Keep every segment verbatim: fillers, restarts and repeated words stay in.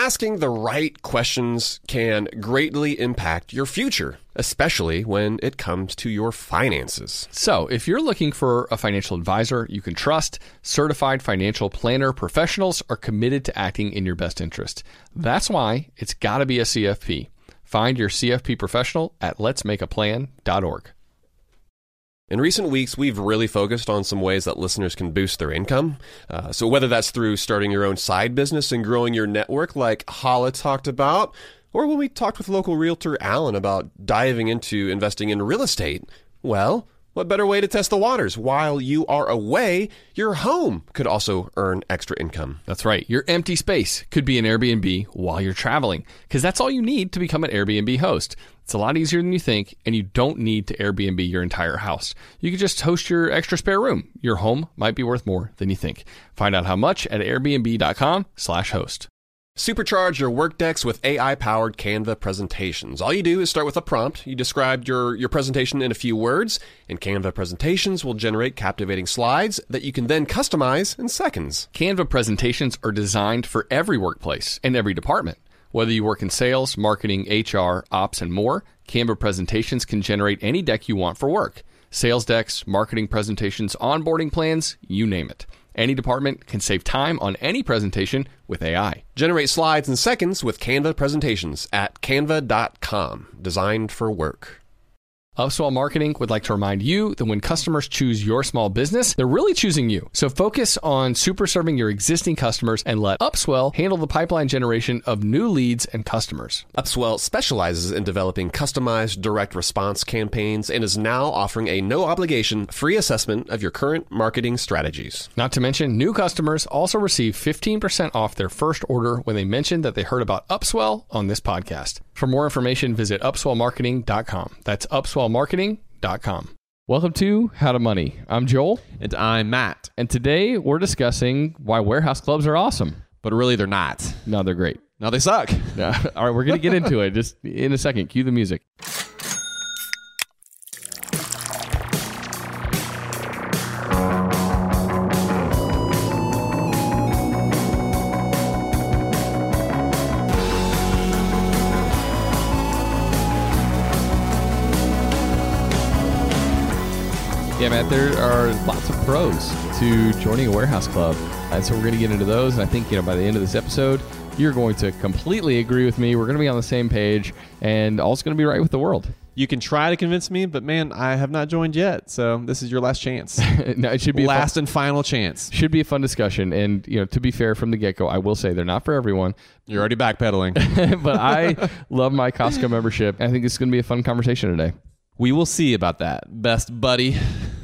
asking the right questions can greatly impact your future, especially when it comes to your finances. So, if you're looking for a financial advisor you can trust, certified financial planner professionals are committed to acting in your best interest. That's why it's got to be a C F P. Find your C F P professional at lets make a plan dot org. In recent weeks, we've really focused on some ways that listeners can boost their income. Uh, so whether that's through starting your own side business and growing your network like Hala talked about, or when we talked with local realtor Alan about diving into investing in real estate, well, what better way to test the waters? While you are away, your home could also earn extra income. That's right. Your empty space could be an Airbnb while you're traveling, because that's all you need to become an Airbnb host. It's a lot easier than you think, and you don't need to Airbnb your entire house. You can just host your extra spare room. Your home might be worth more than you think. Find out how much at airbnb.com slash host. Supercharge your work decks with A I-powered Canva presentations. All you do is start with a prompt. You describe your, your presentation in a few words, and Canva presentations will generate captivating slides that you can then customize in seconds. Canva presentations are designed for every workplace and every department. Whether you work in sales, marketing, H R, ops, and more, Canva presentations can generate any deck you want for work. Sales decks, marketing presentations, onboarding plans, you name it. Any department can save time on any presentation with A I. Generate slides in seconds with Canva presentations at canva dot com. Designed for work. Upswell Marketing would like to remind you that when customers choose your small business, they're really choosing you. So focus on super serving your existing customers and let Upswell handle the pipeline generation of new leads and customers. Upswell specializes in developing customized direct response campaigns and is now offering a no-obligation free assessment of your current marketing strategies. Not to mention, new customers also receive fifteen percent off their first order when they mention that they heard about Upswell on this podcast. For more information, visit upswell marketing dot com. That's upswell marketing dot com. Welcome to How to Money. I'm Joel. And I'm Matt. And today we're discussing why warehouse clubs are awesome. But really, they're not. No, they're great. No, they suck. No. All right, we're going to get into it just in a second. Cue the music. Yeah, Matt, there are lots of pros to joining a warehouse club. And so we're going to get into those. And I think, you know, by the end of this episode, you're going to completely agree with me. We're going to be on the same page and all's going to be right with the world. You can try to convince me, but man, I have not joined yet. So this is your last chance. No, it should be last fun, and final chance. Should be a fun discussion. And, you know, to be fair from the get-go, I will say they're not for everyone. You're already backpedaling. But I love my Costco membership. I think it's going to be a fun conversation today. We will see about that, best buddy.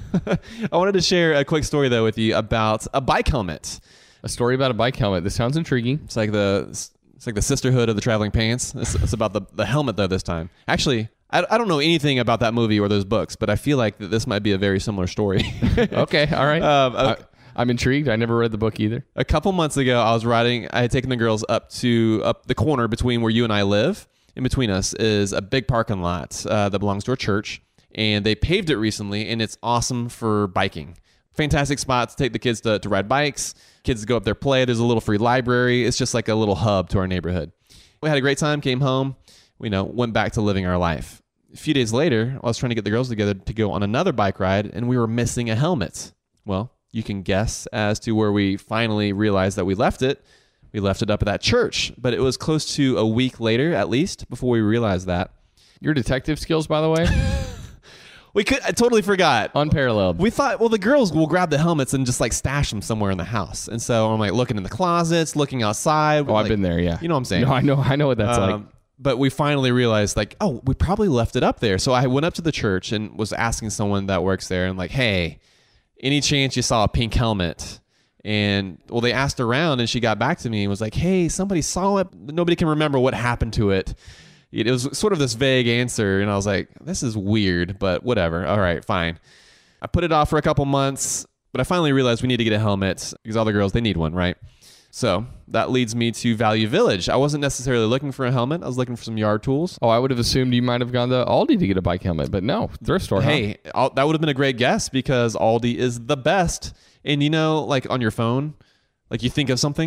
I wanted to share a quick story, though, with you about a bike helmet. A story about a bike helmet. This sounds intriguing. It's like the it's like the sisterhood of the traveling pants. It's, it's about the, the helmet, though, this time. Actually, I, I don't know anything about that movie or those books, but I feel like that this might be a very similar story. Okay, all right. Um, I, I'm intrigued. I never read the book either. A couple months ago, I was riding. I had taken the girls up to up the corner between where you and I live. In between us is a big parking lot uh, that belongs to a church. And they paved it recently, and it's awesome for biking. Fantastic spot to take the kids to, to ride bikes. Kids go up there, play. There's a little free library. It's just like a little hub to our neighborhood. We had a great time, came home, you know, went back to living our life. A few days later, I was trying to get the girls together to go on another bike ride, and we were missing a helmet. Well, you can guess as to where we finally realized that we left it. We left it up at that church, but it was close to a week later, at least, before we realized that. Your detective skills, by the way? We could. I totally forgot. Unparalleled. We thought, well, the girls will grab the helmets and just like stash them somewhere in the house. And so I'm like looking in the closets, looking outside. Oh, like, I've been there. Yeah. You know what I'm saying? No, I know. I know what that's um, like. But we finally realized, like, oh, we probably left it up there. So I went up to the church and was asking someone that works there, and like, hey, any chance you saw a pink helmet? And well, they asked around, and she got back to me and was like, hey, somebody saw it. Nobody can remember what happened to it. It was sort of this vague answer, and I was like, this is weird, but whatever. All right, fine. I put it off for a couple months, but I finally realized we need to get a helmet because all the girls, they need one, right? So that leads me to Value Village. I wasn't necessarily looking for a helmet. I was looking for some yard tools. Oh, I would have assumed you might have gone to Aldi to get a bike helmet, but no, thrift store. Hey, huh? that would have been a great guess because Aldi is the best. And you know, like on your phone, like you think of something,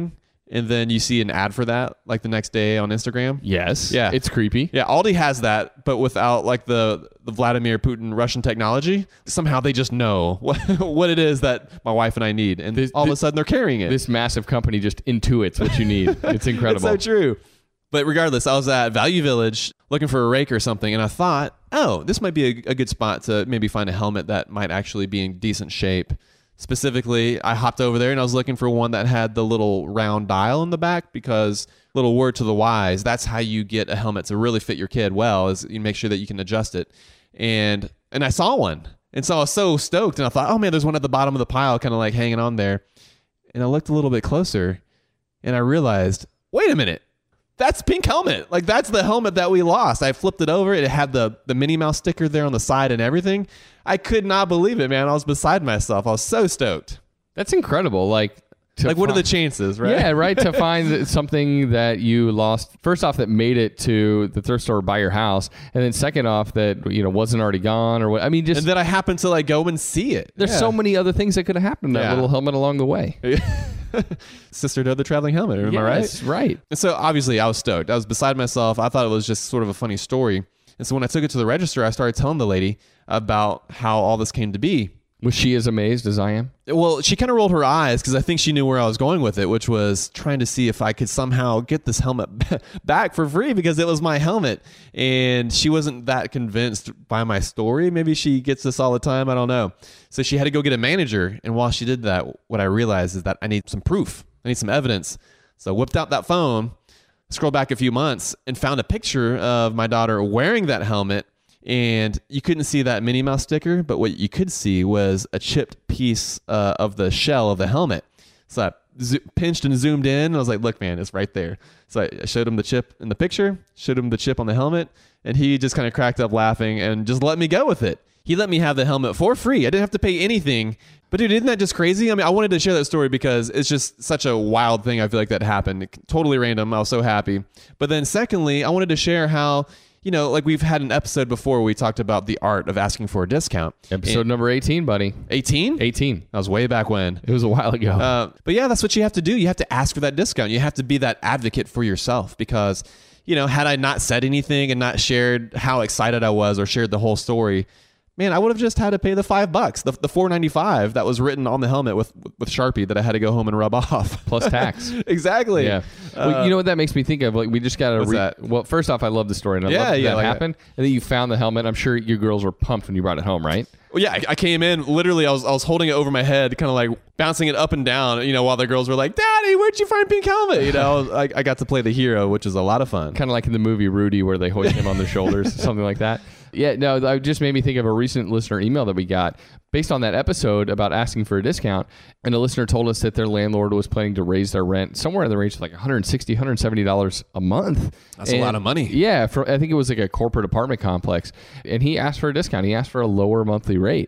and then you see an ad for that like the next day on Instagram. Yes. Yeah. It's creepy. Yeah, Aldi has that, but without like the, the Vladimir Putin Russian technology. Somehow they just know what, what it is that my wife and I need, and This- all of a this- sudden they're carrying it. This massive company just intuits what you need. It's incredible. It's so true. But regardless, I was at Value Village looking for a rake or something, and I thought, oh, this might be a, a good spot to maybe find a helmet that might actually be in decent shape. Specifically, I hopped over there and I was looking for one that had the little round dial in the back, because little word to the wise, that's how you get a helmet to really fit your kid well, is you make sure that you can adjust it. And and I saw one. And so I was so stoked, and I thought, oh man, there's one at the bottom of the pile kind of like hanging on there. And I looked a little bit closer and I realized, wait a minute. That's Pink Helmet. Like, that's the helmet that we lost. I flipped it over. It had the, the Minnie Mouse sticker there on the side and everything. I could not believe it, man. I was beside myself. I was so stoked. That's incredible. Like, to Like, what are the find- chances, right? Yeah, right. To find something that you lost, first off, that made it to the thrift store by your house, and then second off, that you know wasn't already gone or what. I mean, just And then I happened to, like, go and see it. there's Yeah. so many other things that could have happened. That Yeah. little helmet along the way. Sister to the traveling helmet. Am I right? Yes, right. And so obviously I was stoked. I was beside myself. I thought it was just sort of a funny story. And so when I took it to the register, I started telling the lady about how all this came to be. Was she as amazed as I am? Well, she kind of rolled her eyes because I think she knew where I was going with it, which was trying to see if I could somehow get this helmet back for free because it was my helmet. And she wasn't that convinced by my story. Maybe she gets this all the time. I don't know. So she had to go get a manager. And while she did that, what I realized is that I need some proof. I need some evidence. So I whipped out that phone, scrolled back a few months, and found a picture of my daughter wearing that helmet. And you couldn't see that Minnie Mouse sticker, but what you could see was a chipped piece uh, of the shell of the helmet. So I zo- pinched and zoomed in, and I was like, look, man, it's right there. So I showed him the chip in the picture, showed him the chip on the helmet, and he just kind of cracked up laughing and just let me go with it. He let me have the helmet for free. I didn't have to pay anything. But dude, isn't that just crazy? I mean, I wanted to share that story because it's just such a wild thing. I feel like that happened. Totally random. I was so happy. But then secondly, I wanted to share how, you know, like we've had an episode before where we talked about the art of asking for a discount. Episode And- number eighteen, buddy. eighteen? eighteen. That was way back when. It was a while ago. Uh, but yeah, that's what you have to do. You have to ask for that discount. You have to be that advocate for yourself because, you know, had I not said anything and not shared how excited I was or shared the whole story, man, I would have just had to pay the five bucks, the, the four ninety-five that was written on the helmet with with Sharpie that I had to go home and rub off. Plus tax. Exactly. Yeah. well, you know what that makes me think of? Like, we just got to. What's Re- that? Well, first off, I love the story, and I Yeah, love that, yeah, that like happened, and then you found the helmet. I'm sure your girls were pumped when you brought it home, right? Well, yeah, I, I came in literally. I was I was holding it over my head, kind of like bouncing it up and down. You know, while the girls were like, "Daddy, where'd you find Pink Helmet?" You know, I, I got to play the hero, which is a lot of fun. Kind of like in the movie Rudy, where they hoist him on their shoulders, something like that. Yeah, no, that just made me think of a recent listener email that we got based on that episode about asking for a discount. And a listener told us that their landlord was planning to raise their rent somewhere in the range of like one hundred sixty dollars, one hundred seventy dollars a month. That's a lot of money. Yeah, for, I think it was like a corporate apartment complex. And he asked for a discount. He asked for a lower monthly rate.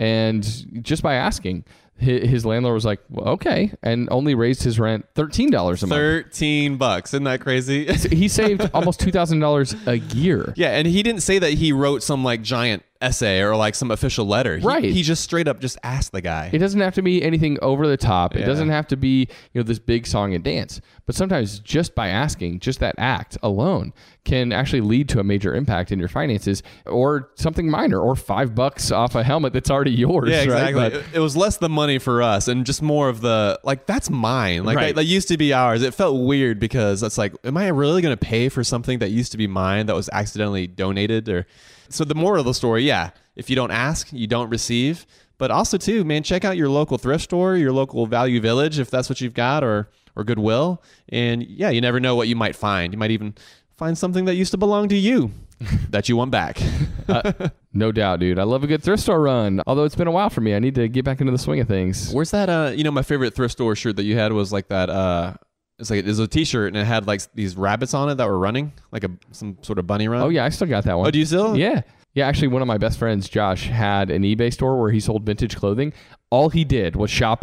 And just by asking, his, his landlord was like, well, okay, and only raised his rent thirteen dollars a month. Thirteen bucks, isn't that crazy? He saved almost two thousand dollars a year. Yeah, and he didn't say that he wrote some like giant essay or like some official letter. He, Right. He just straight up just asked the guy. It doesn't have to be anything over the top. It Yeah. doesn't have to be, you know, this big song and dance. But sometimes just by asking, just that act alone can actually lead to a major impact in your finances, or something minor, or five bucks off a helmet that's already yours. Yeah, right? exactly. But- It, it was less the money for us and just more of the, like, that's mine. Like, Right. that, that used to be ours. It felt weird because it's like, am I really going to pay for something that used to be mine that was accidentally donated? Or so the moral of the story, yeah, if you don't ask, you don't receive. But also, too, man, check out your local thrift store, your local Value Village, if that's what you've got, or or Goodwill. And yeah, you never know what you might find. You might even find something that used to belong to you that you want back. uh, no doubt, dude. I love a good thrift store run. Although it's been a while for me. I need to get back into the swing of things. Where's that? Uh, you know, my favorite thrift store shirt that you had was like that. Uh, it's like it was a T-shirt and it had like these rabbits on it that were running, like a some sort of bunny run. Oh, yeah. I still got that one. Oh, do you still? Yeah. Yeah, actually, one of my best friends, Josh, had an eBay store where he sold vintage clothing. All he did was shop at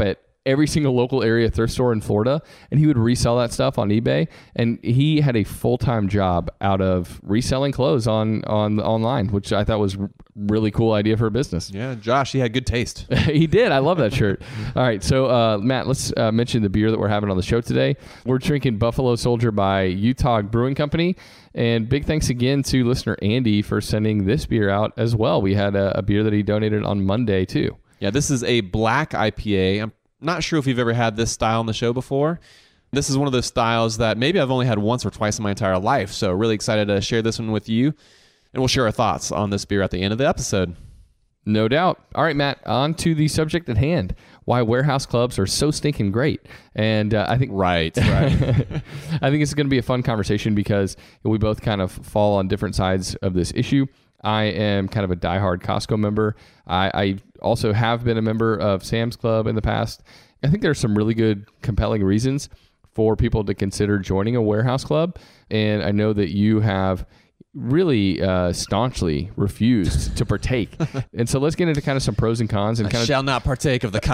every single local area thrift store in Florida, and he would resell that stuff on eBay. And he had a full-time job out of reselling clothes on, on online, which I thought was a really cool idea for a business. Yeah, Josh, he had good taste. He did. I love that shirt. All right. So, uh, Matt, let's uh, mention the beer that we're having on the show today. We're drinking Buffalo Soldier by Utah Brewing Company. And big thanks again to listener Andy for sending this beer out as well. We had a, a beer that he donated on Monday, too. Yeah, this is a black I P A. I'm not sure if you've ever had this style on the show before. This is one of those styles that maybe I've only had once or twice in my entire life. So really excited to share this one with you. And we'll share our thoughts on this beer at the end of the episode. No doubt. All right, Matt, on to the subject at hand. Why warehouse clubs are so stinking great. And uh, I think... Right, right. I think it's going to be a fun conversation because we both kind of fall on different sides of this issue. I am kind of a diehard Costco member. I, I also have been a member of Sam's Club in the past. I think there's some really good, compelling reasons for people to consider joining a warehouse club. And I know that you have really uh, staunchly refused to partake. And so let's get into kind of some pros and cons. And I kind of shall not partake of the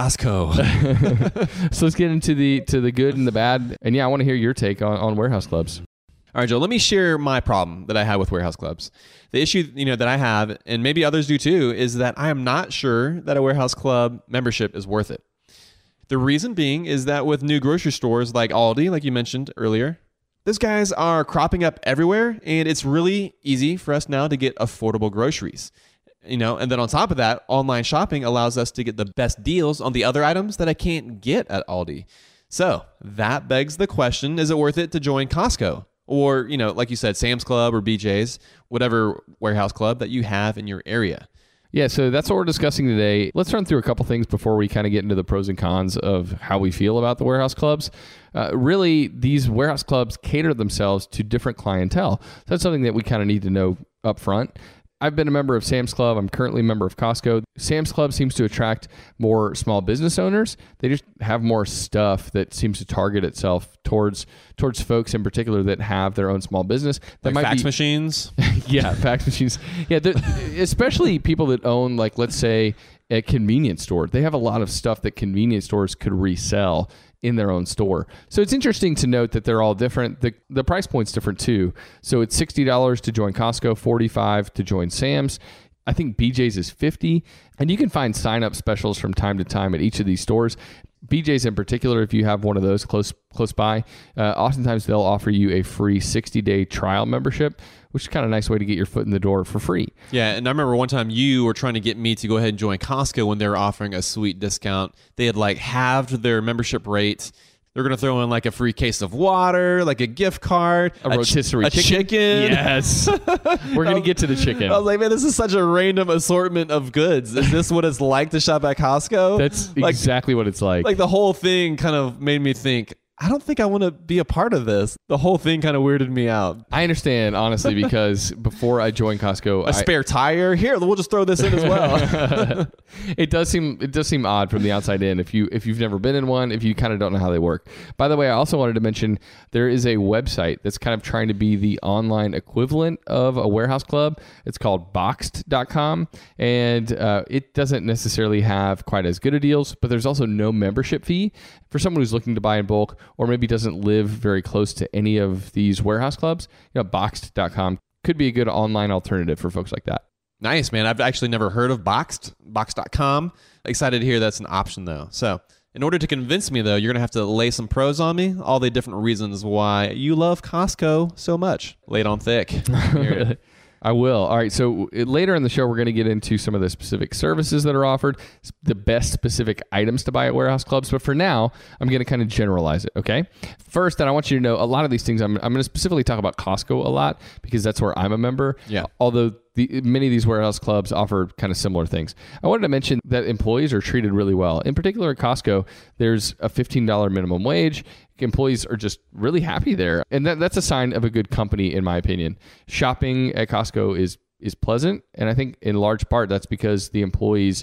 Costco. So let's get into the to the good and the bad. And yeah, I want to hear your take on, on warehouse clubs. All right, Joe, let me share my problem that I have with warehouse clubs. The issue, you know, that I have, and maybe others do too, is that I am not sure that a warehouse club membership is worth it. The reason being is that with new grocery stores like Aldi, like you mentioned earlier, those guys are cropping up everywhere, and it's really easy for us now to get affordable groceries. You know, and then on top of that, online shopping allows us to get the best deals on the other items that I can't get at Aldi. So that begs the question, is it worth it to join Costco? Or, you know, like you said, Sam's Club or B J's, whatever warehouse club that you have in your area. Yeah, so that's what we're discussing today. Let's run through a couple things before we kind of get into the pros and cons of how we feel about the warehouse clubs. Uh, really, these warehouse clubs cater themselves to different clientele. So that's something that we kind of need to know up front. I've been a member of Sam's Club. I'm currently a member of Costco. Sam's Club seems to attract more small business owners. They just have more stuff that seems to target itself towards towards folks in particular that have their own small business. That Like might fax be, machines? yeah, fax machines. Yeah, especially people that own, like, let's say, a convenience store. They have a lot of stuff that convenience stores could resell in their own store. So it's interesting to note that they're all different. The the price point's different too. So it's sixty dollars to join Costco, forty-five dollars to join Sam's. I think B J's is fifty dollars. And you can find sign-up specials from time to time at each of these stores. B J's in particular, if you have one of those close close by, uh, oftentimes they'll offer you a free sixty-day trial membership, which is kind of a nice way to get your foot in the door for free. Yeah, and I remember one time you were trying to get me to go ahead and join Costco when they were offering a sweet discount. They had like halved their membership rate. They're going to throw in like a free case of water, like a gift card, A rotisserie a chicken. chicken. Yes. We're going to get to the chicken. I was like, man, this is such a random assortment of goods. Is this what it's like to shop at Costco? That's like, exactly what it's like. Like the whole thing kind of made me think, I don't think I want to be a part of this. The whole thing kind of weirded me out. I understand, honestly, because before I joined Costco, A I, spare tire? Here, we'll just throw this in as well. it does seem it does seem odd from the outside in if you if you've never been in one, if you kind of don't know how they work. By the way, I also wanted to mention there is a website that's kind of trying to be the online equivalent of a warehouse club. It's called boxed dot com, and uh, it doesn't necessarily have quite as good of deals, but there's also no membership fee for someone who's looking to buy in bulk or maybe doesn't live very close to any of these warehouse clubs. You know, boxed dot com could be a good online alternative for folks like that. Nice, man. I've actually never heard of Boxed, boxed dot com. Excited to hear that's an option, though. So in order to convince me, though, you're going to have to lay some pros on me, all the different reasons why you love Costco so much. Lay it on thick. Here. I will. All right. So it, later in the show, we're going to get into some of the specific services that are offered, the best specific items to buy at warehouse clubs. But for now, I'm going to kind of generalize it. Okay. First, and I want you to know a lot of these things. I'm, I'm going to specifically talk about Costco a lot because that's where I'm a member. Yeah. Although the, many of these warehouse clubs offer kind of similar things. I wanted to mention that employees are treated really well. In particular, at Costco, there's a fifteen dollars minimum wage. Employees are just really happy there. And that, that's a sign of a good company, in my opinion. Shopping at Costco is is pleasant. And I think in large part, that's because the employees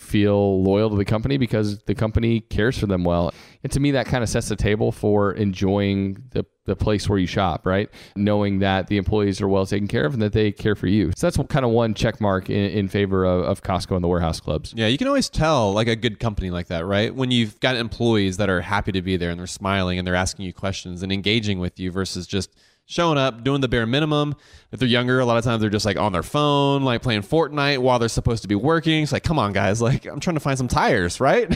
feel loyal to the company because the company cares for them well. And to me, that kind of sets the table for enjoying the, the place where you shop, right? Knowing that the employees are well taken care of and that they care for you. So that's kind of one check mark in, in favor of, of Costco and the warehouse clubs. Yeah, you can always tell like a good company like that, right? When you've got employees that are happy to be there and they're smiling and they're asking you questions and engaging with you versus just showing up, doing the bare minimum. If they're younger, a lot of times they're just like on their phone, like playing Fortnite while they're supposed to be working. It's like, come on, guys. Like, I'm trying to find some tires, right?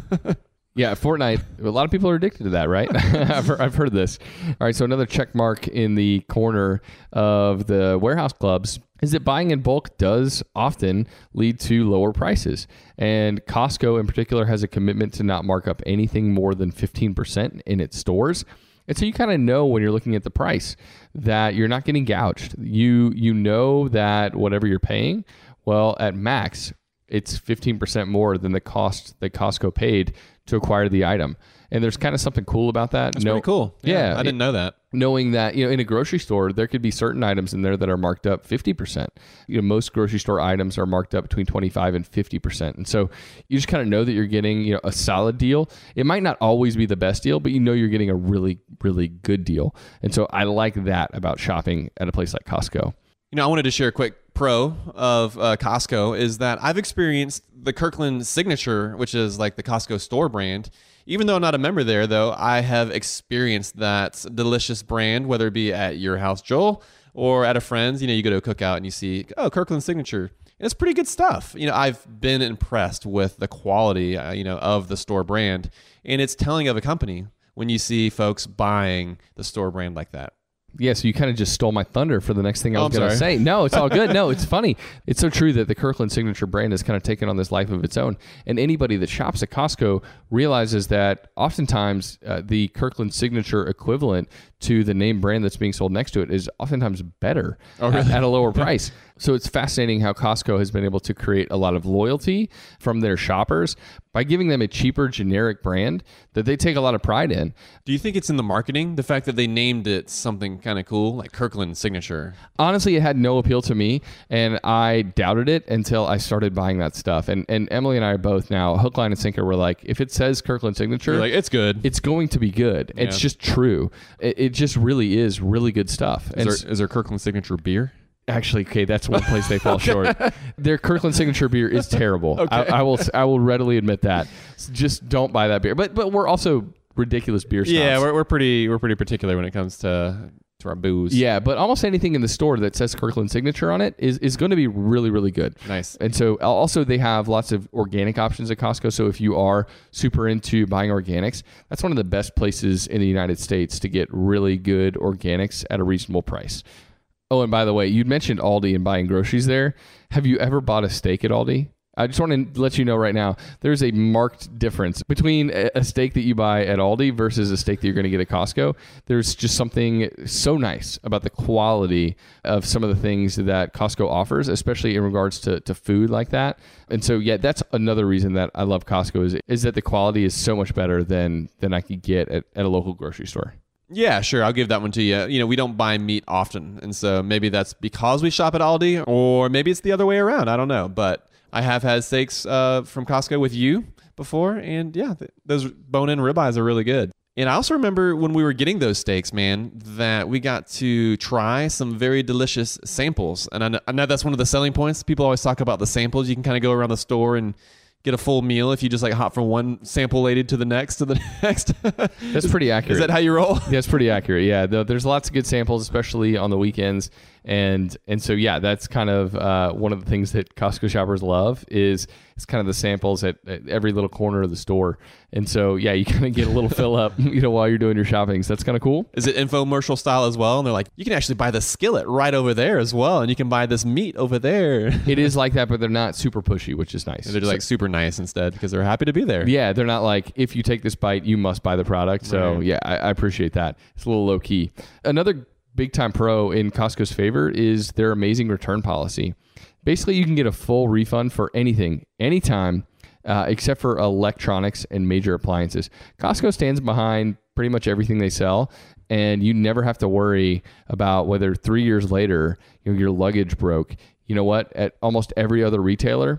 Yeah, Fortnite, a lot of people are addicted to that, right? I've, heard, I've heard this. All right, so another check mark in the corner of the warehouse clubs is that buying in bulk does often lead to lower prices. And Costco in particular has a commitment to not mark up anything more than fifteen percent in its stores. And so you kind of know when you're looking at the price that you're not getting gouged. You you know that whatever you're paying, well, at max, it's fifteen percent more than the cost that Costco paid to acquire the item. And there's kind of something cool about that. That's no, pretty cool. Yeah, yeah I didn't know that. Knowing that, you know, in a grocery store, there could be certain items in there that are marked up fifty percent. You know, most grocery store items are marked up between twenty-five and fifty percent. And so you just kind of know that you're getting, you know, a solid deal. It might not always be the best deal, but you know you're getting a really, really good deal. And so I like that about shopping at a place like Costco. You know, I wanted to share a quick pro of uh, Costco is that I've experienced the Kirkland Signature, which is like the Costco store brand. Even though I'm not a member there, though, I have experienced that delicious brand, whether it be at your house, Joel, or at a friend's. You know, you go to a cookout and you see, oh, Kirkland Signature. And it's pretty good stuff. You know, I've been impressed with the quality, uh, you know, of the store brand. And it's telling of a company when you see folks buying the store brand like that. Yeah, so you kind of just stole my thunder for the next thing I Oh, was I'm going to sorry. say. No, it's all good. No, it's funny. It's so true that the Kirkland Signature brand has kind of taken on this life of its own. And anybody that shops at Costco realizes that oftentimes uh, the Kirkland Signature equivalent to the name brand that's being sold next to it is oftentimes better Oh, really? at, at a lower price. So it's fascinating how Costco has been able to create a lot of loyalty from their shoppers by giving them a cheaper generic brand that they take a lot of pride in. Do you think it's in the marketing? The fact that they named it something kind of cool, like Kirkland Signature? Honestly, it had no appeal to me, and I doubted it until I started buying that stuff. And and Emily and I are both now, hook, line, and sinker, we're like, if it says Kirkland Signature, You're like, it's good. it's going to be good. It's Yeah. just true. It, it just really is really good stuff. And Is there, is there Kirkland Signature beer? actually, okay, that's one place they fall short. Their Kirkland Signature beer is terrible. Okay. I, I will I will readily admit that. So just don't buy that beer. But but we're also ridiculous beer snobs. Yeah, we're, we're pretty we're pretty particular when it comes to to our booze. Yeah, but almost anything in the store that says Kirkland Signature on it is, is going to be really, really good. Nice. And so also they have lots of organic options at Costco. So if you are super into buying organics, that's one of the best places in the United States to get really good organics at a reasonable price. Oh, and by the way, you mentioned Aldi and buying groceries there. Have you ever bought a steak at Aldi? I just want to let you know right now, there's a marked difference between a steak that you buy at Aldi versus a steak that you're going to get at Costco. There's just something so nice about the quality of some of the things that Costco offers, especially in regards to, to food like that. And so, yeah, that's another reason that I love Costco is, is that the quality is so much better than, than I could get at, at a local grocery store. Yeah, sure. I'll give that one to you. You know, we don't buy meat often. And so maybe that's because we shop at Aldi, or maybe it's the other way around. I don't know. But I have had steaks uh, from Costco with you before. And yeah, th- those bone-in ribeyes are really good. And I also remember when we were getting those steaks, man, that we got to try some very delicious samples. And I know, I know that's one of the selling points. People always talk about the samples. You can kind of go around the store and get a full meal if you just like hop from one sample lady to the next to the next. That's pretty accurate. Is that how you roll? That's pretty accurate. Yeah, there's lots of good samples, especially on the weekends, and and so yeah, that's kind of uh, one of the things that Costco shoppers love is it's kind of the samples at, at every little corner of the store, and so yeah, you kind of get a little fill up, you know, while you're doing your shopping. So that's kind of cool. Is it infomercial style as well? And they're like, you can actually buy the skillet right over there as well, and you can buy this meat over there. It is like that, but they're not super pushy, which is nice. They're just like super nice instead because they're happy to be there. Yeah, they're not like, if you take this bite, you must buy the product. So Right. yeah, I, I appreciate that. It's a little low key. Another big time pro in Costco's favor is their amazing return policy. Basically, you can get a full refund for anything, anytime, uh, except for electronics and major appliances. Costco stands behind pretty much everything they sell, and you never have to worry about whether three years later, you know, your luggage broke. You know what? At almost every other retailer,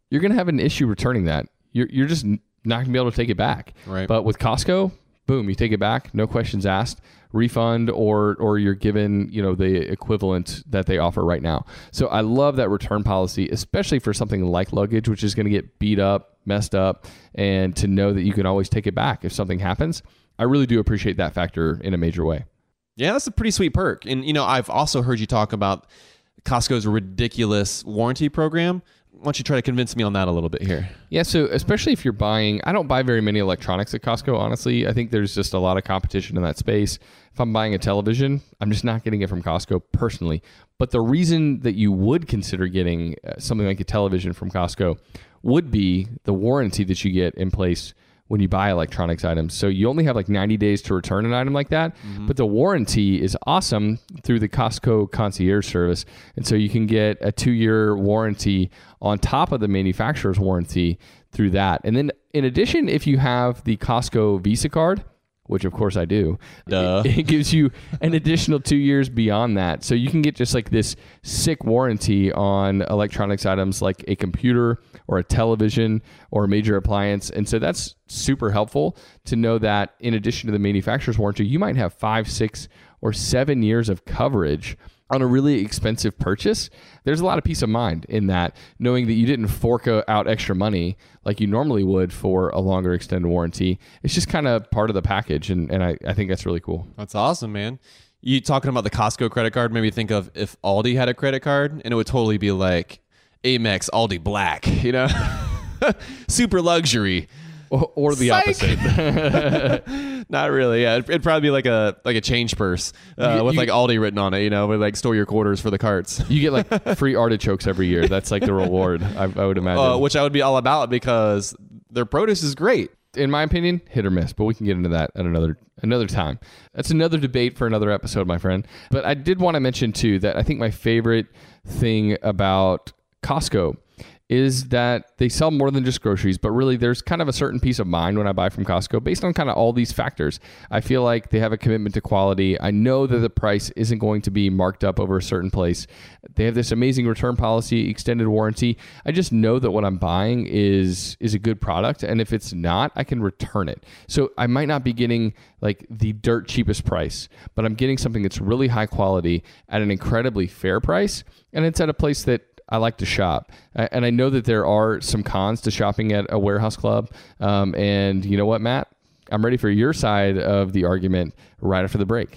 you're going to have an issue returning that. You're, you're just not going to be able to take it back. Right. But with Costco, boom, you take it back, no questions asked, refund, or or you're given, you know, the equivalent that they offer right now. So I love that return policy, especially for something like luggage, which is going to get beat up, messed up, and to know that you can always take it back if something happens. I really do appreciate that factor in a major way. Yeah, that's a pretty sweet perk. And, you know, I've also heard you talk about Costco's ridiculous warranty program. Why don't you try to convince me on that a little bit here? Yeah, so especially if you're buying, I don't buy very many electronics at Costco, honestly. I think there's just a lot of competition in that space. If I'm buying a television, I'm just not getting it from Costco personally. But the reason that you would consider getting something like a television from Costco would be the warranty that you get in place when you buy electronics items. So you only have like ninety days to return an item like that, mm-hmm. but the warranty is awesome through the Costco concierge service. And so you can get a two-year warranty on top of the manufacturer's warranty through that. And then in addition, if you have the Costco Visa card, which of course I do, Duh. It, it gives you an additional two years beyond that. So you can get just like this sick warranty on electronics items like a computer or a television or a major appliance. And so that's super helpful to know that in addition to the manufacturer's warranty, you might have five, six, or seven years of coverage on a really expensive purchase. There's a lot of peace of mind in that, knowing that you didn't fork out extra money like you normally would for a longer extended warranty. It's just kind of part of the package, and, and I, I think that's really cool. That's awesome, man. You talking about the Costco credit card made me think of if Aldi had a credit card, and it would totally be like Amex Aldi Black, you know? Super luxury. Or, or the Psych. opposite. Not really. Yeah, it'd, it'd probably be like a like a change purse uh, You- with you- like Aldi written on it. You know, with like store your quarters for the carts. You get like free artichokes every year. That's like the reward, I, I would imagine. Uh, which I would be all about because their produce is great. In my opinion, hit or miss, but we can get into that at another another time. That's another debate for another episode, my friend. But I did want to mention too that I think my favorite thing about Costco is that they sell more than just groceries, but really there's kind of a certain peace of mind when I buy from Costco based on kind of all these factors. I feel like they have a commitment to quality. I know that the price isn't going to be marked up over a certain place. They have this amazing return policy, extended warranty. I just know that what I'm buying is is a good product, and if it's not, I can return it. So I might not be getting like the dirt cheapest price, but I'm getting something that's really high quality at an incredibly fair price, and it's at a place that I like to shop. And I know that there are some cons to shopping at a warehouse club. Um, and you know what, Matt? I'm ready for your side of the argument right after the break.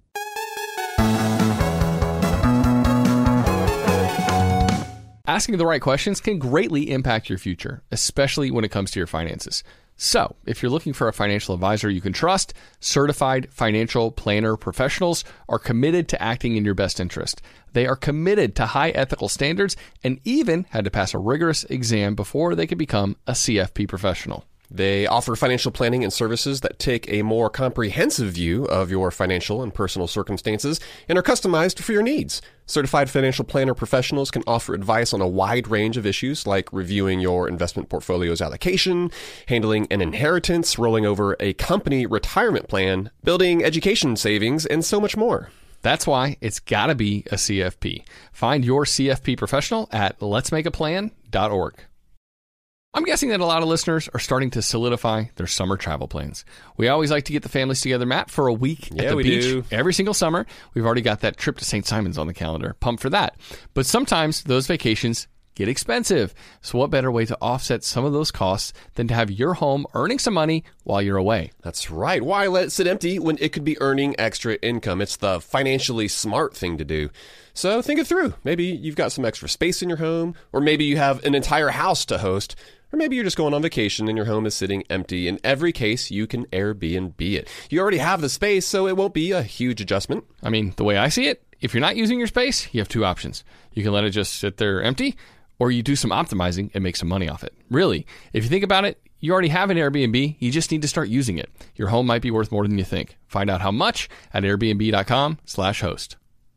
Asking the right questions can greatly impact your future, especially when it comes to your finances. So, if you're looking for a financial advisor you can trust, certified financial planner professionals are committed to acting in your best interest. They are committed to high ethical standards and even had to pass a rigorous exam before they could become a C F P professional. They offer financial planning and services that take a more comprehensive view of your financial and personal circumstances and are customized for your needs. Certified financial planner professionals can offer advice on a wide range of issues like reviewing your investment portfolio's allocation, handling an inheritance, rolling over a company retirement plan, building education savings, and so much more. That's why it's got to be a C F P. Find your C F P professional at lets make a plan dot org. I'm guessing that a lot of listeners are starting to solidify their summer travel plans. We always like to get the families together, Matt, for a week Yeah, at the we beach do. every single summer. We've already got that trip to Saint Simons on the calendar. Pumped for that. But sometimes those vacations get expensive. So what better way to offset some of those costs than to have your home earning some money while you're away? That's right. Why let it sit empty when it could be earning extra income? It's the financially smart thing to do. So think it through. Maybe you've got some extra space in your home, or maybe you have an entire house to host. Or maybe you're just going on vacation and your home is sitting empty. In every case, you can Airbnb it. You already have the space, so it won't be a huge adjustment. I mean, the way I see it, if you're not using your space, you have two options. You can let it just sit there empty, or you do some optimizing and make some money off it. Really, if you think about it, you already have an Airbnb. You just need to start using it. Your home might be worth more than you think. Find out how much at airbnb.com slash host.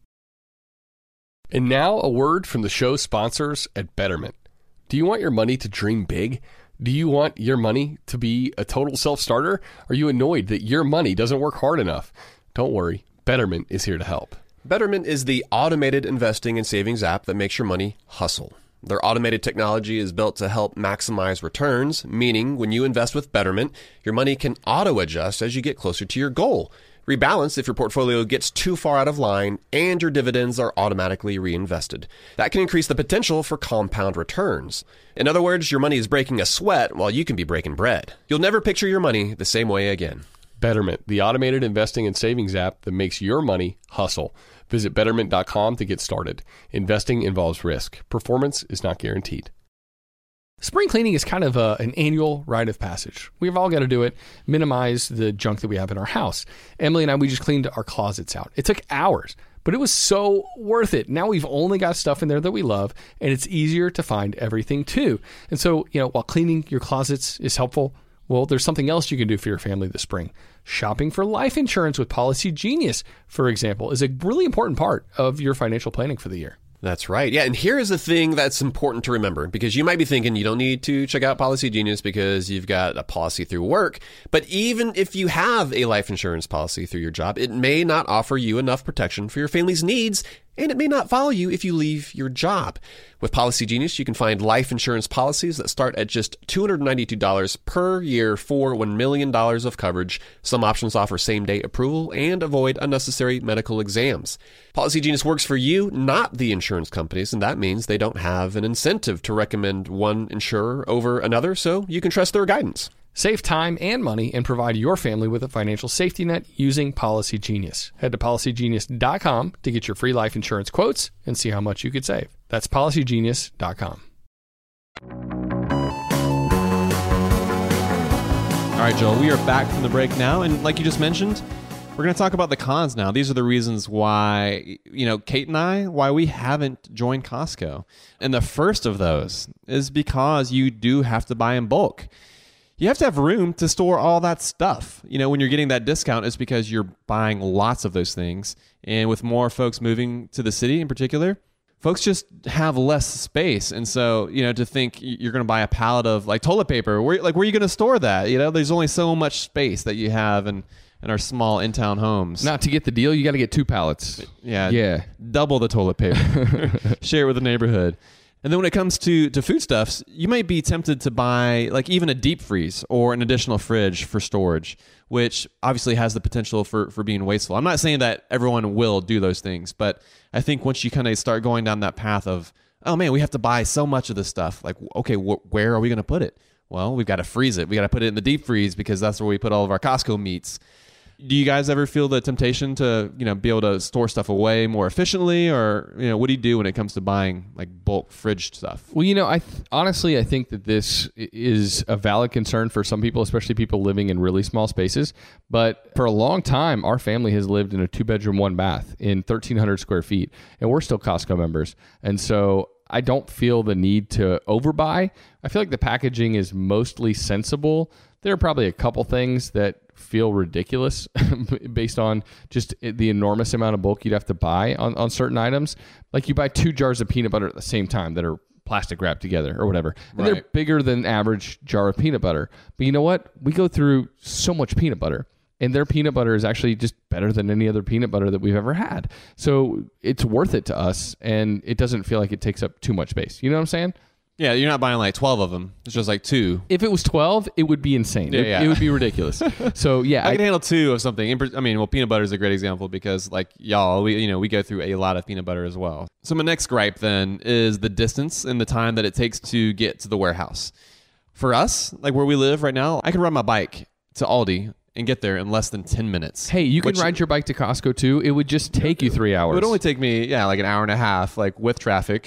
And now a word from the show sponsors at Betterment. Do you want your money to dream big? Do you want your money to be a total self-starter? Are you annoyed that your money doesn't work hard enough? Don't worry, Betterment is here to help. Betterment is the automated investing and savings app that makes your money hustle. Their automated technology is built to help maximize returns, meaning when you invest with Betterment, your money can auto-adjust as you get closer to your goal. Rebalance if your portfolio gets too far out of line, and your dividends are automatically reinvested. That can increase the potential for compound returns. In other words, your money is breaking a sweat while you can be breaking bread. You'll never picture your money the same way again. Betterment, the automated investing and savings app that makes your money hustle. Visit betterment dot com to get started. Investing involves risk. Performance is not guaranteed. Spring cleaning is kind of a, an annual rite of passage. We've all got to do it, minimize the junk that we have in our house. Emily and I, we just cleaned our closets out. It took hours, but it was so worth it. Now we've only got stuff in there that we love, and it's easier to find everything too. And so, you know, while cleaning your closets is helpful, well, there's something else you can do for your family this spring. Shopping for life insurance with Policy Genius, for example, is a really important part of your financial planning for the year. That's right. Yeah, and here is the thing that's important to remember, because you might be thinking you don't need to check out Policy Genius because you've got a policy through work. But even if you have a life insurance policy through your job, it may not offer you enough protection for your family's needs, and it may not follow you if you leave your job. With Policy Genius, you can find life insurance policies that start at just two hundred ninety-two dollars per year for one million dollars of coverage. Some options offer same-day approval and avoid unnecessary medical exams. Policy Genius works for you, not the insurance companies, and that means they don't have an incentive to recommend one insurer over another, so you can trust their guidance. Save time and money and provide your family with a financial safety net using Policy Genius. Head to policy genius dot com to get your free life insurance quotes and see how much you could save. That's policy genius dot com. All right, Joel, we are back from the break now. And like you just mentioned, we're going to talk about the cons now. These are the reasons why, you know, Kate and I, why we haven't joined Costco. And the first of those is because you do have to buy in bulk. You have to have room to store all that stuff. You know, when you're getting that discount, it's because you're buying lots of those things. And with more folks moving to the city in particular, folks just have less space. And so, you know, to think you're going to buy a pallet of like toilet paper, where, like, where are you going to store that? You know, there's only so much space that you have in, in our small in-town homes. Not to get the deal, you got to get two pallets. Yeah. Yeah. Double the toilet paper. Share it with the neighborhood. And then when it comes to, to foodstuffs, you might be tempted to buy like even a deep freeze or an additional fridge for storage, which obviously has the potential for, for being wasteful. I'm not saying that everyone will do those things, but I think once you kind of start going down that path of, oh man, we have to buy so much of this stuff. Like, okay, wh- where are we going to put it? Well, we've got to freeze it. We got to put it in the deep freeze because that's where we put all of our Costco meats. Do you guys ever feel the temptation to, you know, be able to store stuff away more efficiently, or, you know, what do you do when it comes to buying like bulk fridge stuff? Well, you know, I th- honestly, I think that this is a valid concern for some people, especially people living in really small spaces. But for a long time, our family has lived in a two bedroom, one bath in thirteen hundred square feet, and we're still Costco members. And so I don't feel the need to overbuy. I feel like the packaging is mostly sensible. There are probably a couple things that feel ridiculous based on just the enormous amount of bulk you'd have to buy on, on certain items. Like you buy two jars of peanut butter at the same time that are plastic wrapped together or whatever. And right. They're bigger than average jar of peanut butter. But you know what? We go through so much peanut butter, and their peanut butter is actually just better than any other peanut butter that we've ever had. So it's worth it to us, and it doesn't feel like it takes up too much space. You know what I'm saying? Yeah, you're not buying like twelve of them. It's just like two. If it was twelve, it would be insane. Yeah, it, yeah. it would be ridiculous. So yeah, I, I can handle two of something. I mean, well, peanut butter is a great example because, like y'all, we you know we go through a lot of peanut butter as well. So my next gripe then is the distance and the time that it takes to get to the warehouse. For us, like where we live right now, I can ride my bike to Aldi and get there in less than ten minutes. Hey, you can which, ride your bike to Costco too. It would just take you three hours. It would only take me, yeah, like an hour and a half, like with traffic.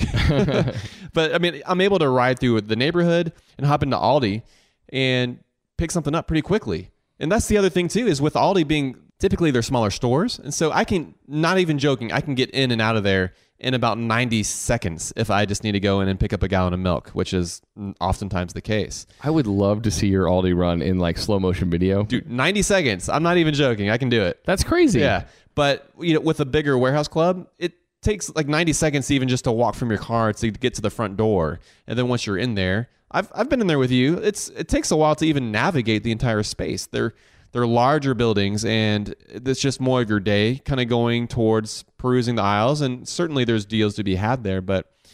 But I mean, I'm able to ride through the neighborhood and hop into Aldi and pick something up pretty quickly. And that's the other thing too, is with Aldi being typically they're smaller stores. And so I can, not even joking, I can get in and out of there in about ninety seconds if I just need to go in and pick up a gallon of milk, which is oftentimes the case. I would love to see your Aldi run in like slow motion video. Dude, ninety seconds. I'm not even joking. I can do it. That's crazy. Yeah. But you know, with a bigger warehouse club, it takes like ninety seconds even just to walk from your car to get to the front door. And then once you're in there, I've I've been in there with you. It's it takes a while to even navigate the entire space. They're They're larger buildings, and it's just more of your day kind of going towards perusing the aisles. And certainly there's deals to be had there, but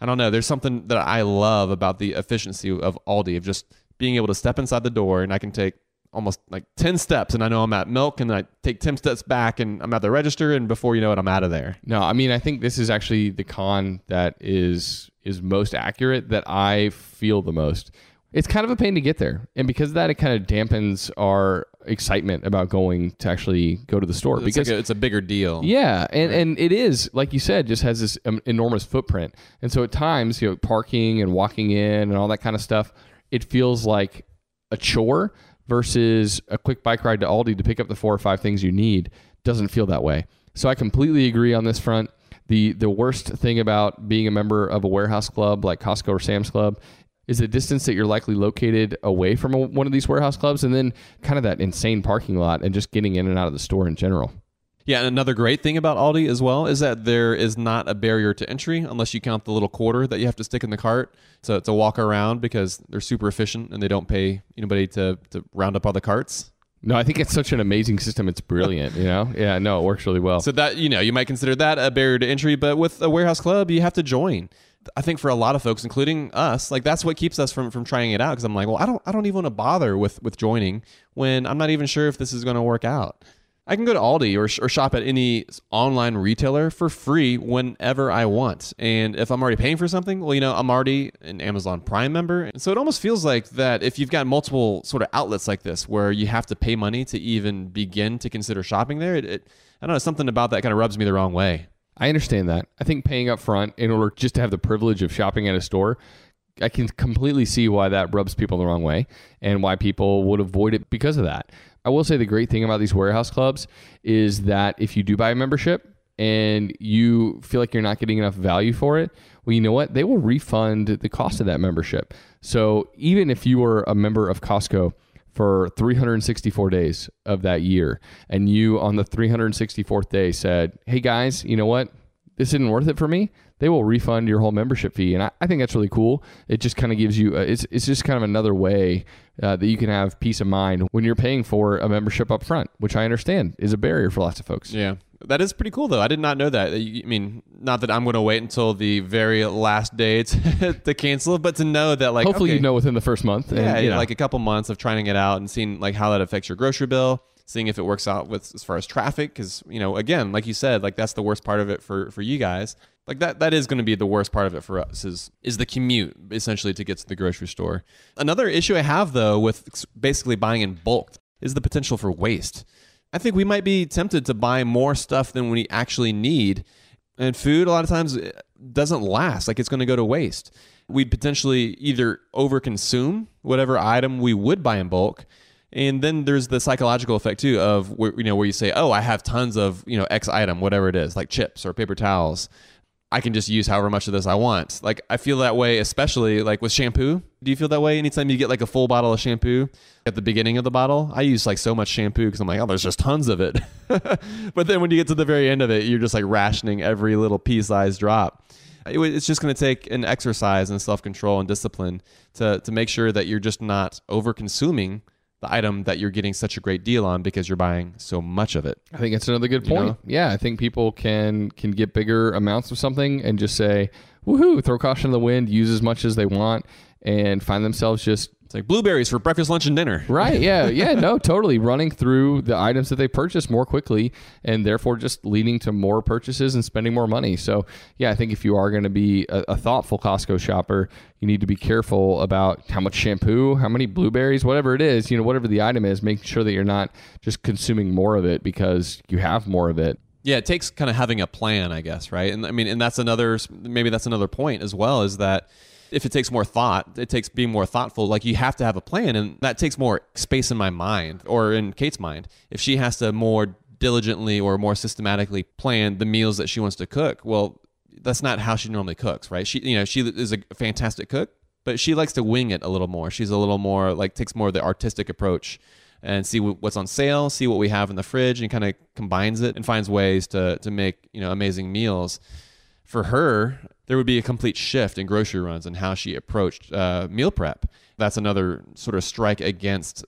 I don't know. There's something that I love about the efficiency of Aldi, of just being able to step inside the door and I can take almost like ten steps and I know I'm at milk, and I take ten steps back and I'm at the register, and before you know it, I'm out of there. No, I mean, I think this is actually the con that is is most accurate, that I feel the most. It's kind of a pain to get there. And because of that, it kind of dampens our excitement about going to actually go to the store. It's because like a, it's a bigger deal. Yeah, and, right. and it is, like you said, just has this um, enormous footprint. And so at times, you know, parking and walking in and all that kind of stuff, it feels like a chore versus a quick bike ride to Aldi to pick up the four or five things you need. Doesn't feel that way. So I completely agree on this front. The the worst thing about being a member of a warehouse club like Costco or Sam's Club is the distance that you're likely located away from a, one of these warehouse clubs, and then kind of that insane parking lot and just getting in and out of the store in general. Yeah, and another great thing about Aldi as well is that there is not a barrier to entry unless you count the little quarter that you have to stick in the cart to, to walk around, because they're super efficient and they don't pay anybody to, to round up all the carts. No, I think it's such an amazing system. It's brilliant, you know? Yeah, no, it works really well. So that, you know, you might consider that a barrier to entry, but with a warehouse club, you have to join. I think for a lot of folks, including us, like that's what keeps us from, from trying it out. Because I'm like, well, I don't I don't even want to bother with, with joining when I'm not even sure if this is going to work out. I can go to Aldi or, or shop at any online retailer for free whenever I want. And if I'm already paying for something, well, you know, I'm already an Amazon Prime member. And so it almost feels like that if you've got multiple sort of outlets like this where you have to pay money to even begin to consider shopping there, it, it I don't know, something about that kind of rubs me the wrong way. I understand that. I think paying up front in order just to have the privilege of shopping at a store, I can completely see why that rubs people the wrong way and why people would avoid it because of that. I will say the great thing about these warehouse clubs is that if you do buy a membership and you feel like you're not getting enough value for it, well, you know what? They will refund the cost of that membership. So even if you were a member of Costco for three hundred sixty-four days of that year, and you on the three hundred sixty-fourth day said, hey guys, you know what? This isn't worth it for me. They will refund your whole membership fee. And I, I think that's really cool. It just kind of gives you, a, it's it's just kind of another way uh, that you can have peace of mind when you're paying for a membership up front, which I understand is a barrier for lots of folks. Yeah. That is pretty cool, though. I did not know that. I mean, not that I'm going to wait until the very last day to, to cancel, but to know that, like, hopefully okay, you know within the first month. Yeah, and, you know. like a couple months of trying it out and seeing like how that affects your grocery bill, seeing if it works out with as far as traffic, because, you know, again, like you said, like that's the worst part of it for for you guys. Like that that is going to be the worst part of it for us is is the commute, essentially, to get to the grocery store. Another issue I have, though, with basically buying in bulk is the potential for waste. I think we might be tempted to buy more stuff than we actually need. And food, a lot of times, doesn't last. Like, it's going to go to waste. We'd potentially either overconsume whatever item we would buy in bulk. And then there's the psychological effect, too, of, where, you know, where you say, oh, I have tons of, you know, X item, whatever it is, like chips or paper towels. I can just use however much of this I want. Like, I feel that way, especially like with shampoo. Do you feel that way anytime you get like a full bottle of shampoo at the beginning of the bottle? I use like so much shampoo because I'm like, oh, there's just tons of it. But then when you get to the very end of it, you're just like rationing every little pea-sized drop. It, it's just going to take an exercise and self-control and discipline to to make sure that you're just not over-consuming the item that you're getting such a great deal on because you're buying so much of it. I think that's another good point. You know? Yeah, I think people can can get bigger amounts of something and just say, woohoo, throw caution to the wind, use as much as they want, and find themselves just... It's like blueberries for breakfast, lunch, and dinner. Right, yeah, yeah, no, totally. Running through the items that they purchase more quickly and therefore just leading to more purchases and spending more money. So, yeah, I think if you are going to be a, a thoughtful Costco shopper, you need to be careful about how much shampoo, how many blueberries, whatever it is, you know, whatever the item is, making sure that you're not just consuming more of it because you have more of it. Yeah, it takes kind of having a plan, I guess, right? And I mean, and that's another, maybe that's another point as well, is that if it takes more thought, it takes being more thoughtful. Like, you have to have a plan, and that takes more space in my mind, or in Kate's mind. If she has to more diligently or more systematically plan the meals that she wants to cook, well, that's not how she normally cooks, right? She, you know, she is a fantastic cook, but she likes to wing it a little more. She's a little more like takes more of the artistic approach and see what's on sale, see what we have in the fridge, and kind of combines it and finds ways to to make, you know, amazing meals. For her, there would be a complete shift in grocery runs and how she approached uh, meal prep. That's another sort of strike against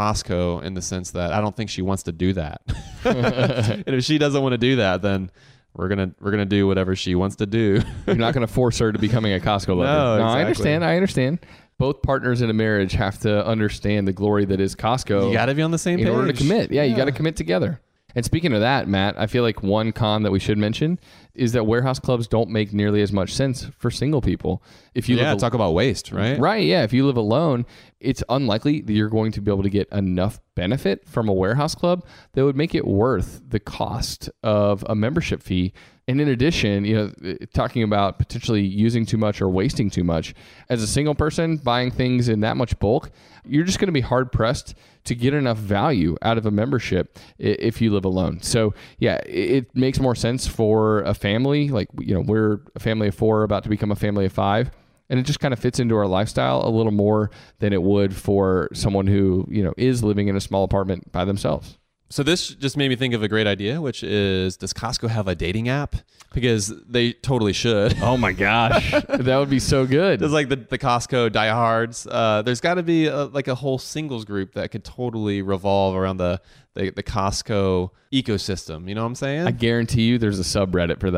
Costco in the sense that I don't think she wants to do that. And if she doesn't want to do that, then we're gonna we're gonna do whatever she wants to do. You're not going to force her to becoming a Costco lover. No, no exactly. I understand. I understand. Both partners in a marriage have to understand the glory that is Costco. You got to be on the same in page order to commit. Yeah, yeah. you got to commit together. And speaking of that, Matt, I feel like one con that we should mention is that warehouse clubs don't make nearly as much sense for single people. If you yeah, live talk about waste, right? Right, yeah. If you live alone, it's unlikely that you're going to be able to get enough benefit from a warehouse club that would make it worth the cost of a membership fee. And in addition, you know, talking about potentially using too much or wasting too much, as a single person buying things in that much bulk, you're just going to be hard pressed to get enough value out of a membership if you live alone. So yeah, it makes more sense for a family. Like, you know, we're a family of four about to become a family of five. And it just kind of fits into our lifestyle a little more than it would for someone who, you know, is living in a small apartment by themselves. So this just made me think of a great idea, which is, does Costco have a dating app? Because they totally should. Oh my gosh, that would be so good. There's like the, the Costco diehards. Uh, there's got to be a, like a whole singles group that could totally revolve around the, the, the Costco ecosystem. You know what I'm saying? I guarantee you there's a subreddit for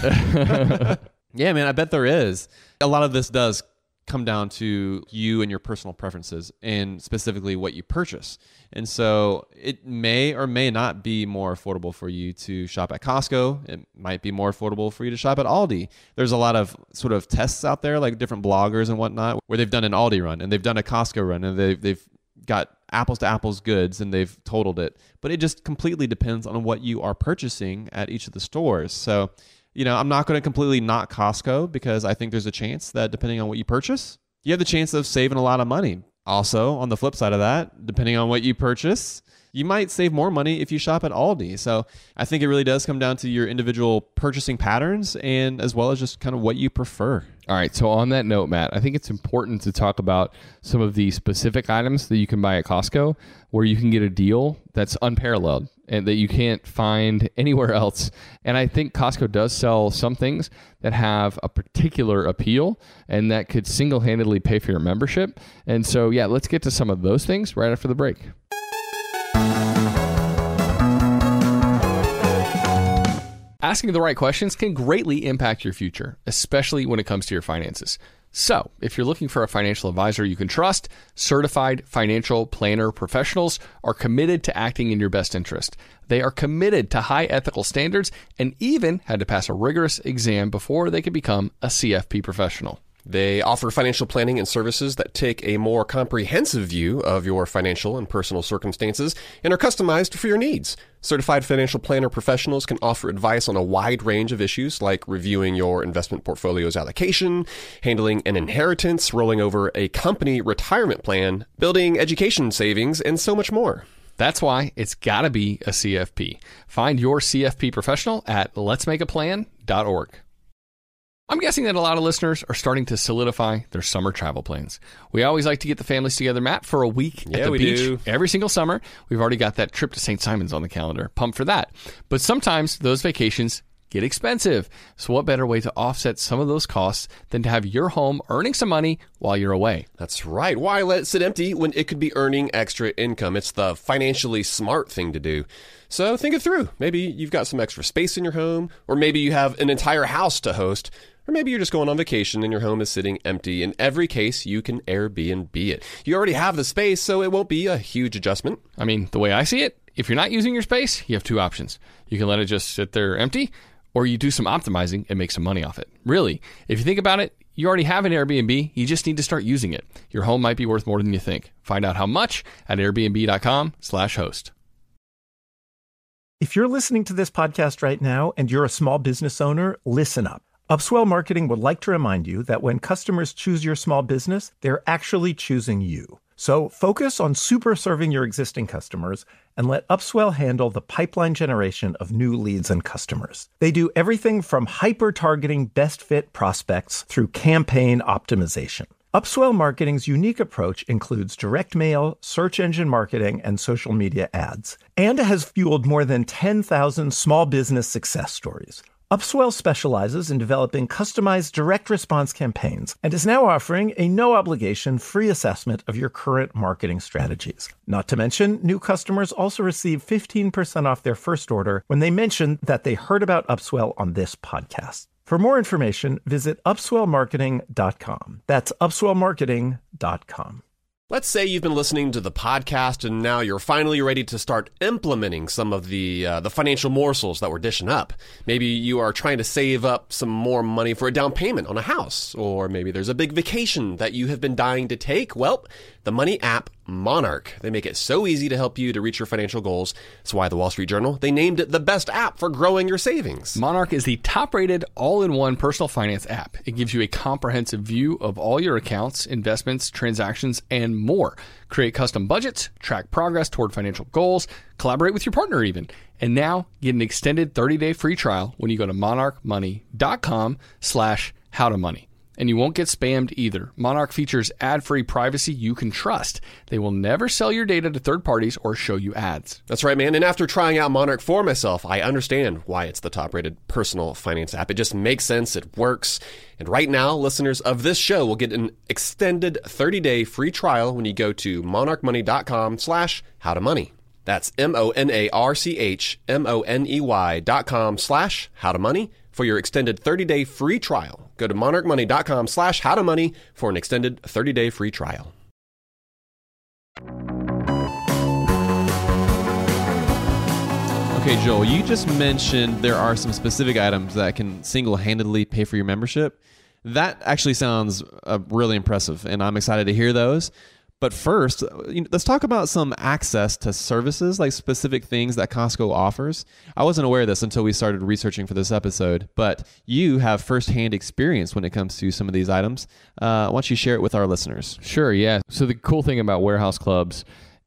that. Yeah, man, I bet there is. A lot of this does come down to you and your personal preferences and specifically what you purchase. And so it may or may not be more affordable for you to shop at Costco. It might be more affordable for you to shop at Aldi. There's a lot of sort of tests out there, like different bloggers and whatnot, where they've done an Aldi run and they've done a Costco run and they've, they've got apples to apples goods and they've totaled it. But it just completely depends on what you are purchasing at each of the stores. So, you know, I'm not going to completely knock Costco because I think there's a chance that depending on what you purchase, you have the chance of saving a lot of money. Also, on the flip side of that, depending on what you purchase, you might save more money if you shop at Aldi. So I think it really does come down to your individual purchasing patterns and as well as just kind of what you prefer. All right. So on that note, Matt, I think it's important to talk about some of the specific items that you can buy at Costco where you can get a deal that's unparalleled and that you can't find anywhere else. And I think Costco does sell some things that have a particular appeal and that could single-handedly pay for your membership. And so, yeah, let's get to some of those things right after the break. Asking the right questions can greatly impact your future, especially when it comes to your finances. So, if you're looking for a financial advisor you can trust, certified financial planner professionals are committed to acting in your best interest. They are committed to high ethical standards and even had to pass a rigorous exam before they could become a C F P professional. They offer financial planning and services that take a more comprehensive view of your financial and personal circumstances and are customized for your needs. Certified financial planner professionals can offer advice on a wide range of issues like reviewing your investment portfolio's allocation, handling an inheritance, rolling over a company retirement plan, building education savings, and so much more. That's why it's got to be a C F P. Find your C F P professional at lets make a plan dot org. I'm guessing that a lot of listeners are starting to solidify their summer travel plans. We always like to get the families together, Matt, for a week Yeah, at the we beach do. every single summer. We've already got that trip to Saint Simons on the calendar. Pumped for that. But sometimes those vacations get expensive. So what better way to offset some of those costs than to have your home earning some money while you're away? That's right. Why let it sit empty when it could be earning extra income? It's the financially smart thing to do. So think it through. Maybe you've got some extra space in your home, or maybe you have an entire house to host. Or maybe you're just going on vacation and your home is sitting empty. In every case, you can Airbnb it. You already have the space, so it won't be a huge adjustment. I mean, the way I see it, if you're not using your space, you have two options. You can let it just sit there empty, or you do some optimizing and make some money off it. Really, if you think about it, you already have an Airbnb. You just need to start using it. Your home might be worth more than you think. Find out how much at airbnb.com slash host. If you're listening to this podcast right now and you're a small business owner, listen up. Upswell Marketing would like to remind you that when customers choose your small business, they're actually choosing you. So focus on super serving your existing customers and let Upswell handle the pipeline generation of new leads and customers. They do everything from hyper-targeting best fit prospects through campaign optimization. Upswell Marketing's unique approach includes direct mail, search engine marketing, and social media ads, and has fueled more than ten thousand small business success stories. Upswell specializes in developing customized direct response campaigns and is now offering a no-obligation free assessment of your current marketing strategies. Not to mention, new customers also receive fifteen percent off their first order when they mention that they heard about Upswell on this podcast. For more information, visit upswell marketing dot com. That's upswell marketing dot com. Let's say you've been listening to the podcast and now you're finally ready to start implementing some of the uh, the financial morsels that we're dishing up. Maybe you are trying to save up some more money for a down payment on a house, or maybe there's a big vacation that you have been dying to take. Well, the money app Monarch. They make it so easy to help you to reach your financial goals. That's why the Wall Street Journal, they named it the best app for growing your savings. Monarch is the top-rated all-in-one personal finance app. It gives you a comprehensive view of all your accounts, investments, transactions, and more. Create custom budgets, track progress toward financial goals, collaborate with your partner even. And now get an extended thirty-day free trial when you go to monarchmoney.com slash howtomoney. And you won't get spammed either. Monarch features ad-free privacy you can trust. They will never sell your data to third parties or show you ads. That's right, man. And after trying out Monarch for myself, I understand why it's the top-rated personal finance app. It just makes sense. It works. And right now, listeners of this show will get an extended thirty-day free trial when you go to monarchmoney.com slash howtomoney. That's M-O-N-A-R-C-H M-O-N-E-Y dot com slash howtomoney for your extended thirty-day free trial. Go to monarchmoney.com slash howtomoney for an extended thirty-day free trial. Okay, Joel, you just mentioned there are some specific items that can single-handedly pay for your membership. That actually sounds uh, really impressive, and I'm excited to hear those. But first, you know, let's talk about some access to services, like specific things that Costco offers. I wasn't aware of this until we started researching for this episode, but you have firsthand experience when it comes to some of these items. Uh, why don't you share it with our listeners? Sure, yeah. So the cool thing about warehouse clubs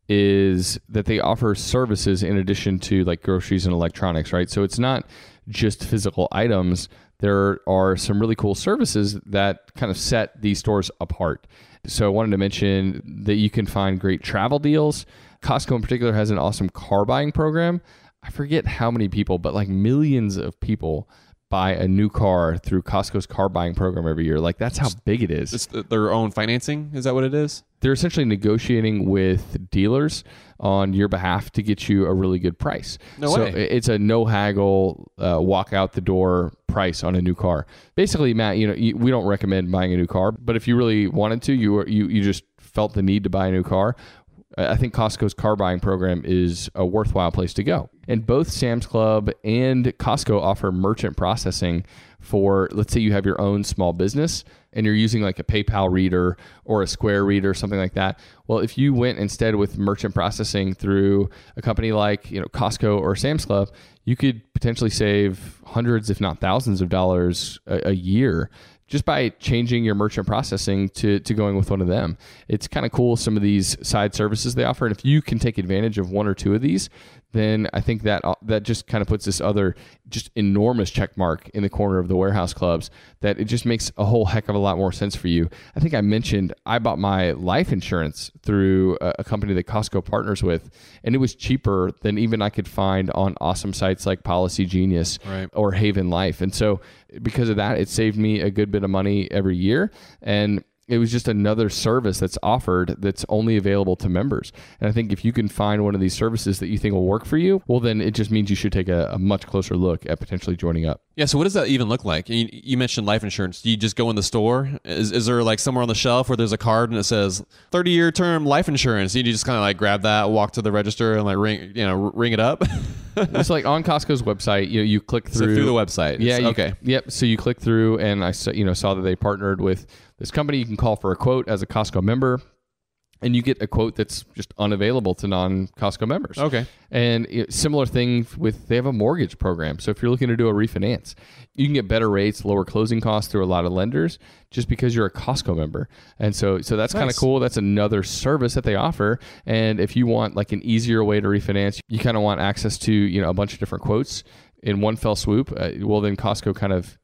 is that they offer services in addition to like groceries and electronics, right? So it's not just physical items. There are some really cool services that kind of set these stores apart. So I wanted to mention that you can find great travel deals. Costco in particular has an awesome car buying program. I forget how many people, but like millions of people buy a new car through Costco's car buying program every year. Like that's how big it is. It's their own financing? Is that what it is? They're essentially negotiating with dealers on your behalf to get you a really good price. No so way. It's a no haggle, uh, walk out the door price on a new car. Basically, Matt, you know, you, we don't recommend buying a new car, but if you really wanted to, you were, you you just felt the need to buy a new car, I think Costco's car buying program is a worthwhile place to go. And both Sam's Club and Costco offer merchant processing for, let's say you have your own small business and you're using like a PayPal reader or a Square reader, something like that. Well, if you went instead with merchant processing through a company like, you know, Costco or Sam's Club, you could potentially save hundreds, if not thousands of dollars a, a year just by changing your merchant processing to, to going with one of them. It's kind of cool, some of these side services they offer. And if you can take advantage of one or two of these, then I think that that just kind of puts this other just enormous check mark in the corner of the warehouse clubs that it just makes a whole heck of a lot more sense for you. I think I mentioned I bought my life insurance through a, a company that Costco partners with, and it was cheaper than even I could find on awesome sites like Policy Genius right. or Haven Life. And so because of that, it saved me a good bit of money every year. And it was just another service that's offered that's only available to members. And I think if you can find one of these services that you think will work for you, well, then it just means you should take a, a much closer look at potentially joining up. Yeah, so what does that even look like? You, you mentioned life insurance. Do you just go in the store? Is, is there like somewhere on the shelf where there's a card and it says thirty-year term life insurance? You just kind of like grab that, walk to the register, and like ring, you know, ring it up. It's like on Costco's website. You know, you click through so through the website. Yeah. You, okay. Yep. So you click through, and I saw, you know saw that they partnered with this company. You can call for a quote as a Costco member, and you get a quote that's just unavailable to non-Costco members. Okay. And it, similar thing with, they have a mortgage program. So if you're looking to do a refinance, you can get better rates, lower closing costs through a lot of lenders just because you're a Costco member. And so so that's nice. Kind of cool. That's another service that they offer. And if you want like an easier way to refinance, you kind of want access to, you know, a bunch of different quotes in one fell swoop, uh, well, then Costco kind of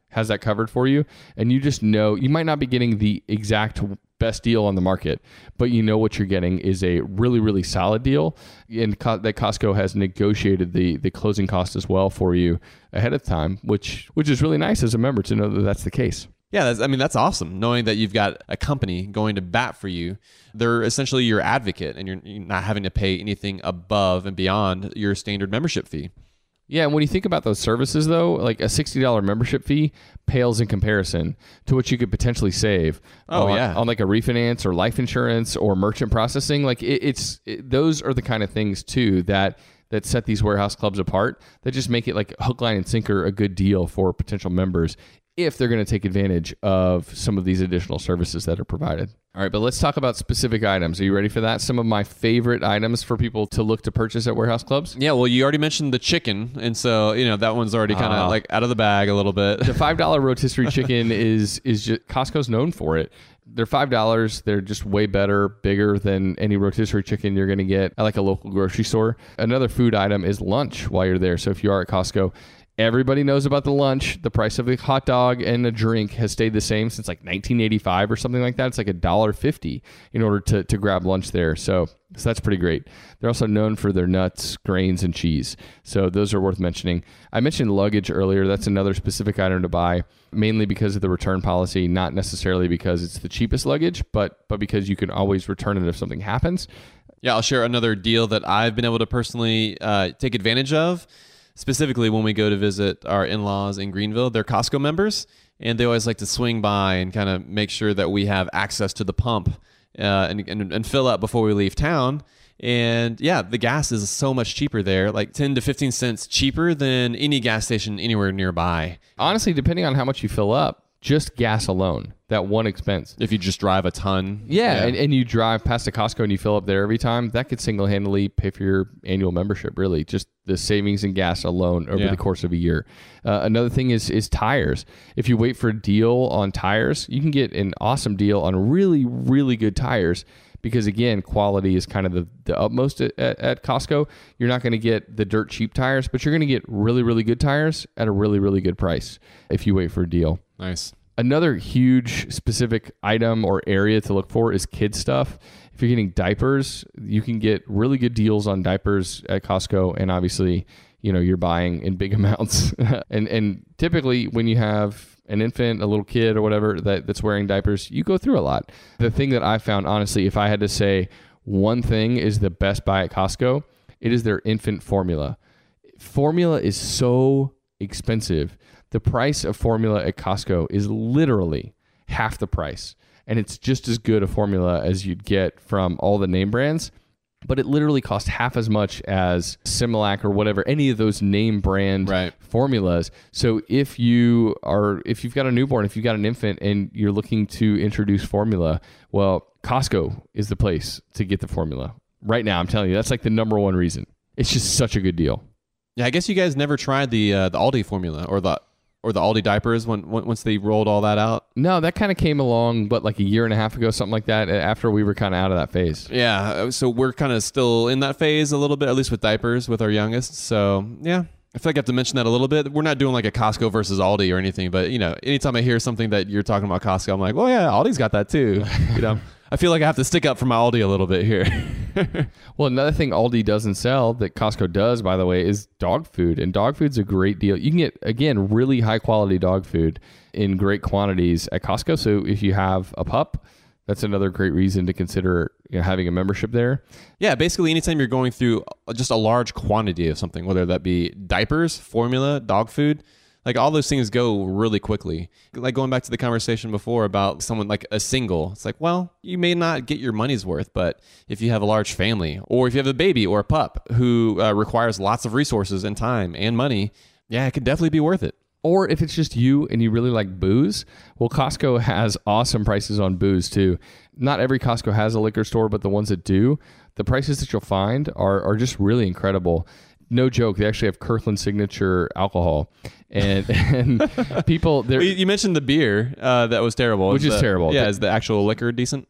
has that covered for you. And you just know, you might not be getting the exact best deal on the market, but you know what you're getting is a really, really solid deal. And Co- that Costco has negotiated the the closing cost as well for you ahead of time, which which is really nice as a member to know that that's the case. Yeah, that's, I mean, that's awesome. Knowing that you've got a company going to bat for you. They're essentially your advocate, and you're, you're not having to pay anything above and beyond your standard membership fee. Yeah, and when you think about those services, though, like a sixty dollars membership fee pales in comparison to what you could potentially save Oh, on, yeah. on like a refinance or life insurance or merchant processing. Like it, it's it, those are the kind of things, too, that that set these warehouse clubs apart, that just make it like hook, line, and sinker a good deal for potential members if they're going to take advantage of some of these additional services that are provided. All right, but let's talk about specific items. Are you ready for that? Some of my favorite items for people to look to purchase at warehouse clubs? Yeah, well, you already mentioned the chicken, and so, you know, that one's already kind of Ah. like out of the bag a little bit. The five dollar rotisserie chicken is is just, Costco's known for it. They're five dollars. They're just way better, bigger than any rotisserie chicken you're going to get at like a local grocery store. Another food item is lunch while you're there. So if you are at Costco, everybody knows about the lunch. The price of a hot dog and a drink has stayed the same since like nineteen eighty-five or something like that. It's like a dollar fifty in order to, to grab lunch there. So, so that's pretty great. They're also known for their nuts, grains, and cheese. So those are worth mentioning. I mentioned luggage earlier. That's another specific item to buy, mainly because of the return policy, not necessarily because it's the cheapest luggage, but but because you can always return it if something happens. Yeah, I'll share another deal that I've been able to personally uh, take advantage of. Specifically, when we go to visit our in-laws in Greenville, they're Costco members, and they always like to swing by and kind of make sure that we have access to the pump uh, and, and and fill up before we leave town. And yeah, the gas is so much cheaper there, like ten to fifteen cents cheaper than any gas station anywhere nearby. Honestly, depending on how much you fill up, just gas alone, that one expense. If you just drive a ton. Yeah, And, and you drive past a Costco and you fill up there every time, that could single-handedly pay for your annual membership, really. Just the savings in gas alone over Yeah. the course of a year. Uh, another thing is is tires. If you wait for a deal on tires, you can get an awesome deal on really, really good tires because, again, quality is kind of the, the utmost at, at, at Costco. You're not going to get the dirt cheap tires, but you're going to get really, really good tires at a really, really good price if you wait for a deal. Nice. Another huge specific item or area to look for is kid stuff. If you're getting diapers, you can get really good deals on diapers at Costco, and obviously, you know, you're buying in big amounts. and and typically when you have an infant, a little kid or whatever that, that's wearing diapers, you go through a lot. The thing that I found, honestly, if I had to say one thing is the best buy at Costco, it is their infant formula. Formula is so expensive. The price of formula at Costco is literally half the price. And it's just as good a formula as you'd get from all the name brands. But it literally costs half as much as Similac or whatever, any of those name brand Right. formulas. So if you are, if you've got a newborn, if you've got an infant and you're looking to introduce formula, well, Costco is the place to get the formula. Right now, I'm telling you, that's like the number one reason. It's just such a good deal. Yeah, I guess you guys never tried the uh, the Aldi formula or the or the Aldi diapers when, when once they rolled all that out. No, that kind of came along, but like a year and a half ago, something like that, after we were kind of out of that phase. Yeah, so we're kind of still in that phase a little bit, at least with diapers with our youngest. So yeah, I feel like I have to mention that a little bit. We're not doing like a Costco versus Aldi or anything, but you know, anytime I hear something that you're talking about Costco, I'm like, well, yeah, Aldi's got that too. You know, I feel like I have to stick up for my Aldi a little bit here. Well, another thing Aldi doesn't sell that Costco does, by the way, is dog food. And dog food's a great deal. You can get, again, really high quality dog food in great quantities at Costco. So if you have a pup, that's another great reason to consider, you know, having a membership there. Yeah, basically anytime you're going through just a large quantity of something, whether that be diapers, formula, dog food, like all those things go really quickly. Like going back to the conversation before about someone like a single, it's like, well, you may not get your money's worth, but if you have a large family or if you have a baby or a pup who uh, requires lots of resources and time and money, yeah, it could definitely be worth it. Or if it's just you and you really like booze, well, Costco has awesome prices on booze too. Not every Costco has a liquor store, but the ones that do, the prices that you'll find are are just really incredible. No joke, they actually have Kirkland Signature alcohol. And and people... Well, you mentioned the beer uh, that was terrible. Which is the, terrible. Yeah, is the actual liquor decent?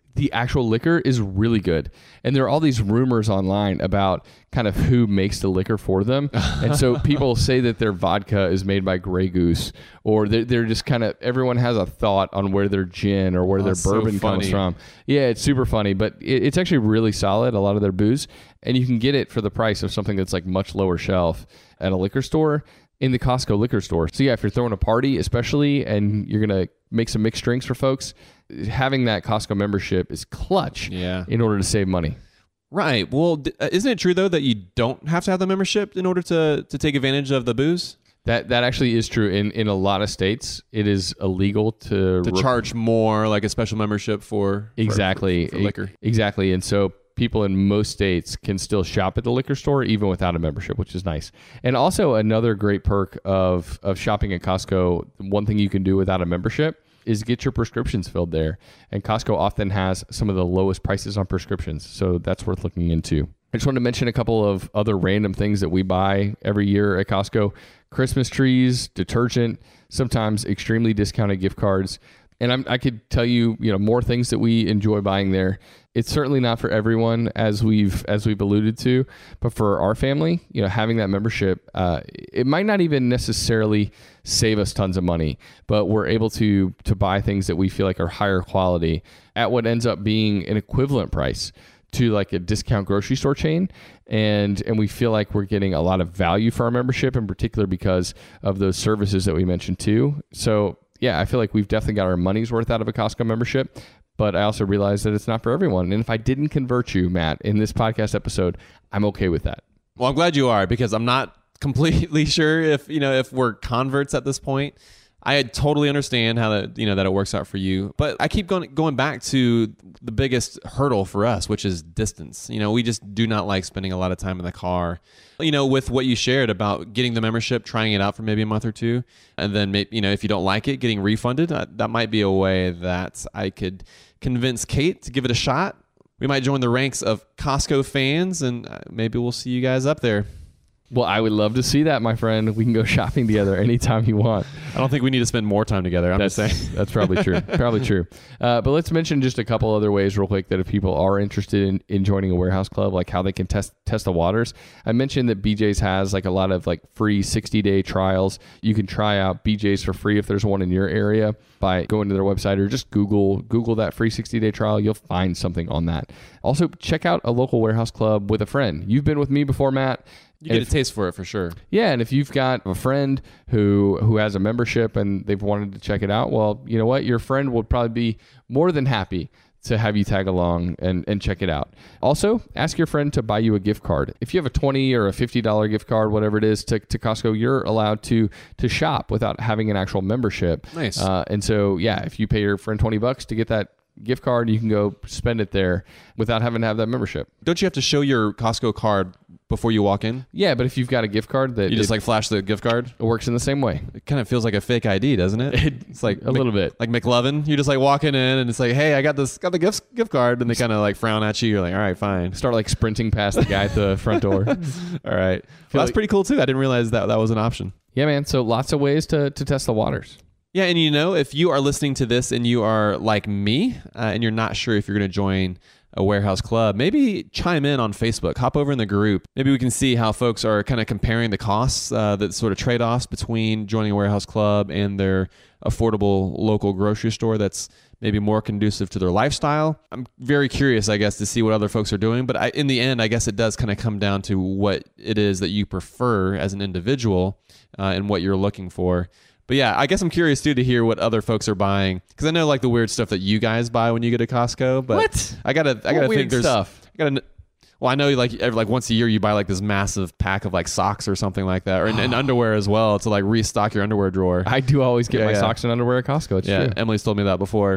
the actual liquor is really good. And there are all these rumors online about kind of who makes the liquor for them. And so people say that their vodka is made by Grey Goose, or they're, they're just kind of, everyone has a thought on where their gin or where Oh, their so bourbon comes funny. from. Yeah, it's super funny, but it, it's actually really solid, a lot of their booze. And you can get it for the price of something that's like much lower shelf at a liquor store, in the Costco liquor store. So yeah, if you're throwing a party especially, and you're going to make some mixed drinks for folks, having that Costco membership is clutch Yeah. in order to save money. Right. Well, d- uh, isn't it true though that you don't have to have the membership in order to to take advantage of the booze? That that actually is true. In in a lot of states, it is illegal to To re- charge more, like a special membership for for- exactly for, for liquor. E- exactly. And so people in most states can still shop at the liquor store even without a membership, which is nice. And also another great perk of of shopping at Costco, one thing you can do without a membership is get your prescriptions filled there. And Costco often has some of the lowest prices on prescriptions, so that's worth looking into. I just wanted to mention a couple of other random things that we buy every year at Costco. Christmas trees, detergent, sometimes extremely discounted gift cards. And I'm, I could tell you, you know, more things that we enjoy buying there. It's certainly not for everyone, as we've as we've alluded to, but for our family, you know, having that membership, uh, it might not even necessarily save us tons of money, but we're able to to buy things that we feel like are higher quality at what ends up being an equivalent price to like a discount grocery store chain, and and we feel like we're getting a lot of value for our membership, in particular because of those services that we mentioned too. So yeah, I feel like we've definitely got our money's worth out of a Costco membership, but I also realize that it's not for everyone. And if I didn't convert you, Matt, in this podcast episode, I'm okay with that. Well, I'm glad you are, because I'm not completely sure if, you know, if we're converts at this point. I totally understand how that, you know, that it works out for you, but I keep going going back to the biggest hurdle for us, which is distance. You know, we just do not like spending a lot of time in the car. You know, with what you shared about getting the membership, trying it out for maybe a month or two, and then maybe, you know, if you don't like it, getting refunded. Uh, that might be a way that I could convince Kate to give it a shot. We might join the ranks of Costco fans, and uh, maybe we'll see you guys up there. Well, I would love to see that, my friend. We can go shopping together anytime you want. I don't think we need to spend more time together. I'm that's, just saying. That's probably true. Probably true. Uh, but let's mention just a couple other ways real quick that if people are interested in, in joining a warehouse club, like how they can test test the waters. I mentioned that B J's has like a lot of like free sixty day trials. You can try out B J's for free if there's one in your area by going to their website, or just Google Google that free sixty day trial. You'll find something on that. Also, check out a local warehouse club with a friend. You've been with me before, Matt. You get a taste for it for sure. Yeah, and if you've got a friend who who has a membership and they've wanted to check it out, well, you know what? Your friend will probably be more than happy to have you tag along and, and check it out. Also, ask your friend to buy you a gift card. If you have a twenty dollars or a fifty dollars gift card, whatever it is, to, to Costco, you're allowed to to shop without having an actual membership. Nice. Uh, and so, yeah, if you pay your friend twenty bucks to get that gift card, you can go spend it there without having to have that membership. Don't you have to show your Costco card before you walk in? Yeah, but if you've got a gift card that You just it, like flash the gift card? it works in the same way. It kind of feels like a fake I D, doesn't it? It's like A little bit. like McLovin. You just like walking in and it's like, hey, I got this, got the gift gift card, and they kind of like frown at you. You're like, all right, fine. Start like sprinting past the guy at the front door. All right. Well, that's like- pretty cool too. I didn't realize that that was an option. Yeah, man. So lots of ways to, to test the waters. Yeah, and you know, if you are listening to this and you are like me, uh, and you're not sure if you're going to join a warehouse club, maybe chime in on Facebook. Hop over in the group. Maybe we can see how folks are kind of comparing the costs, uh, the sort of trade-offs between joining a warehouse club and their affordable local grocery store that's maybe more conducive to their lifestyle. I'm very curious, I guess, to see what other folks are doing. But I, in the end, I guess it does kind of come down to what it is that you prefer as an individual uh, and what you're looking for. But yeah, I guess I'm curious too to hear what other folks are buying, because I know like the weird stuff that you guys buy when you get to Costco. But What? I gotta, I gotta What weird think there's stuff? I gotta. Well, I know like every, like once a year you buy like this massive pack of like socks or something like that, or and, and underwear as well to like restock your underwear drawer. I do always get Yeah, my yeah. socks and underwear at Costco. It's yeah, true. Emily's told me that before.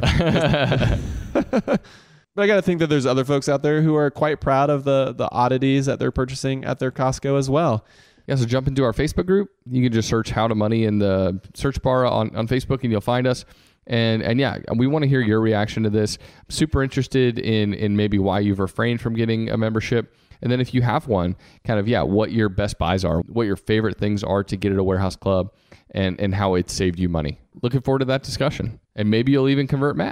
But I got to think that there's other folks out there who are quite proud of the the oddities that they're purchasing at their Costco as well. Yeah, so jump into our Facebook group. You can just search How to Money in the search bar on, on Facebook and you'll find us. And and yeah, we want to hear your reaction to this. I'm super interested in in maybe why you've refrained from getting a membership. And then if you have one, kind of, yeah, what your best buys are, what your favorite things are to get at a warehouse club, and, and how it saved you money. Looking forward to that discussion. And maybe you'll even convert Matt.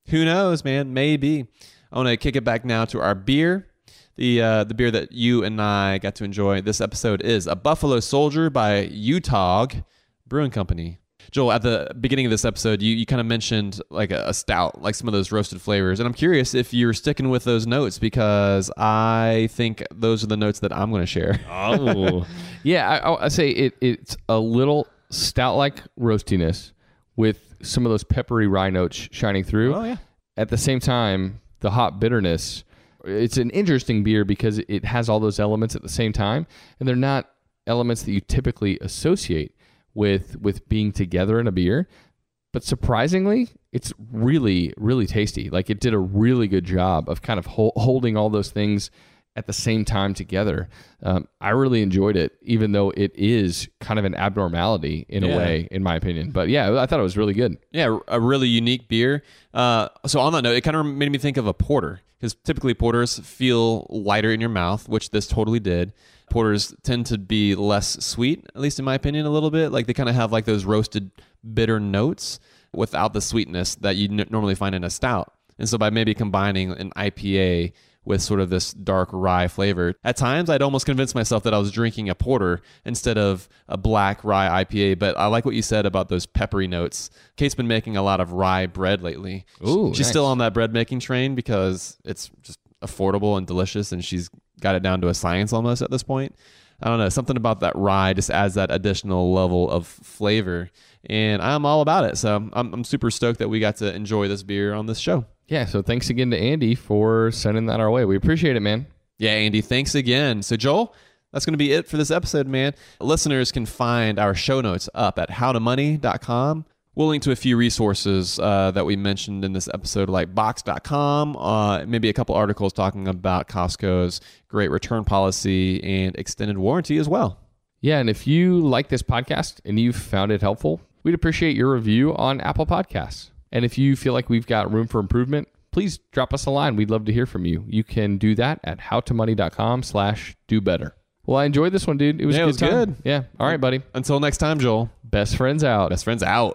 Who knows, man? Maybe. I want to kick it back now to our beer. The uh, the beer that you and I got to enjoy this episode is a Buffalo Soldier by Utah Brewing Company. Joel, at the beginning of this episode, you, you kind of mentioned like a, a stout, like some of those roasted flavors. And I'm curious if you're sticking with those notes, because I think those are the notes that I'm going to share. Oh, yeah. I, I say it. It's a little stout-like roastiness with some of those peppery rye notes shining through. Oh, yeah. At the same time, the hop bitterness. It's an interesting beer because it has all those elements at the same time, and they're not elements that you typically associate with with being together in a beer. But surprisingly, it's really, really tasty. Like, it did a really good job of kind of hol- holding all those things at the same time together. Um, I really enjoyed it, even though it is kind of an abnormality in Yeah. a way, in my opinion. But yeah, I thought it was really good. Yeah, a really unique beer. Uh, so on that note, it kind of made me think of a porter, because typically porters feel lighter in your mouth, which this totally did. Porters tend to be less sweet, at least in my opinion, a little bit. Like, they kind of have like those roasted bitter notes without the sweetness that you n- normally find in a stout. And so by maybe combining an I P A with sort of this dark rye flavor, at times I'd almost convince myself that I was drinking a porter instead of a black rye I P A. But I like what you said about those peppery notes. Kate's been making a lot of rye bread lately. Ooh, she's nice. still on that bread making train because it's just affordable and delicious, and she's got it down to a science almost at this point. I don't know, something about that rye just adds that additional level of flavor, and I'm all about it. So I'm, I'm super stoked that we got to enjoy this beer on this show. Yeah, so thanks again to Andy for sending that our way. We appreciate it, man. Yeah, Andy, thanks again. So Joel, that's going to be it for this episode, man. Listeners can find our show notes up at how to money dot com. We'll link to a few resources uh, that we mentioned in this episode, like box dot com, uh, maybe a couple articles talking about Costco's great return policy and extended warranty as well. Yeah, and if you like this podcast and you've found it helpful, we'd appreciate your review on Apple Podcasts. And if you feel like we've got room for improvement, please drop us a line. We'd love to hear from you. You can do that at how to money dot com slash do better. Well, I enjoyed this one, dude. It was, Yeah, a it good was time. good. Yeah. All right, buddy. Until next time, Joel. Best friends out. Best friends out.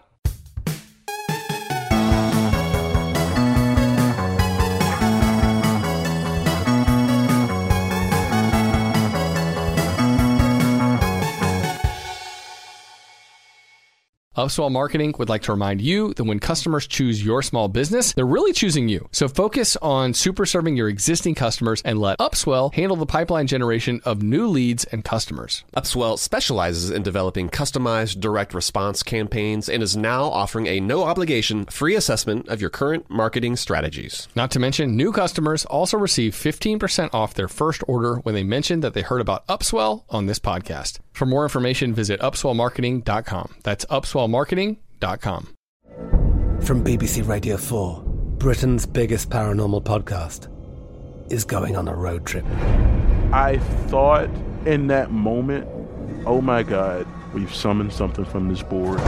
Upswell Marketing would like to remind you that when customers choose your small business, they're really choosing you. So focus on super serving your existing customers and let Upswell handle the pipeline generation of new leads and customers. Upswell specializes in developing customized direct response campaigns and is now offering a no-obligation free assessment of your current marketing strategies. Not to mention, new customers also receive fifteen percent off their first order when they mention that they heard about Upswell on this podcast. For more information, visit upswell marketing dot com. That's upswell marketing dot com. From B B C Radio four, Britain's biggest paranormal podcast is going on a road trip. I thought in that moment, oh my God, we've summoned something from this board.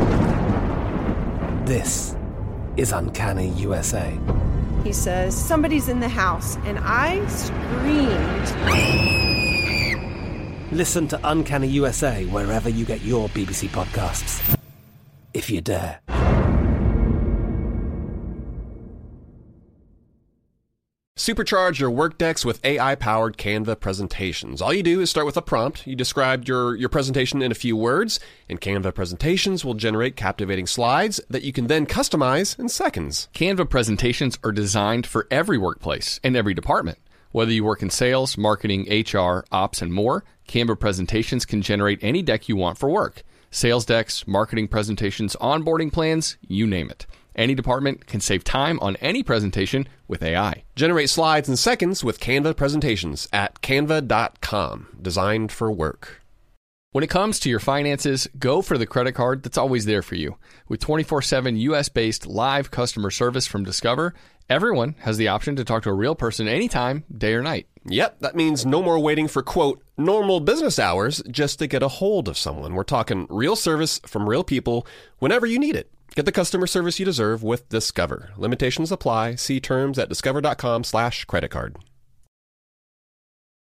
This is Uncanny U S A. He says, somebody's in the house, and I screamed. Listen to Uncanny U S A wherever you get your B B C podcasts, if you dare. Supercharge your Workdex with A I-powered Canva presentations. All you do is start with a prompt. You describe your, your presentation in a few words, and Canva presentations will generate captivating slides that you can then customize in seconds. Canva presentations are designed for every workplace and every department. Whether you work in sales, marketing, H R, ops, and more, Canva presentations can generate any deck you want for work. Sales decks, marketing presentations, onboarding plans, you name it. Any department can save time on any presentation with A I. Generate slides in seconds with Canva presentations at canva dot com. Designed for work. When it comes to your finances, go for the credit card that's always there for you. With twenty-four seven U S-based live customer service from Discover, everyone has the option to talk to a real person anytime, day or night. Yep, that means no more waiting for, quote, normal business hours just to get a hold of someone. We're talking real service from real people whenever you need it. Get the customer service you deserve with Discover. Limitations apply. See terms at discover dot com slash credit card.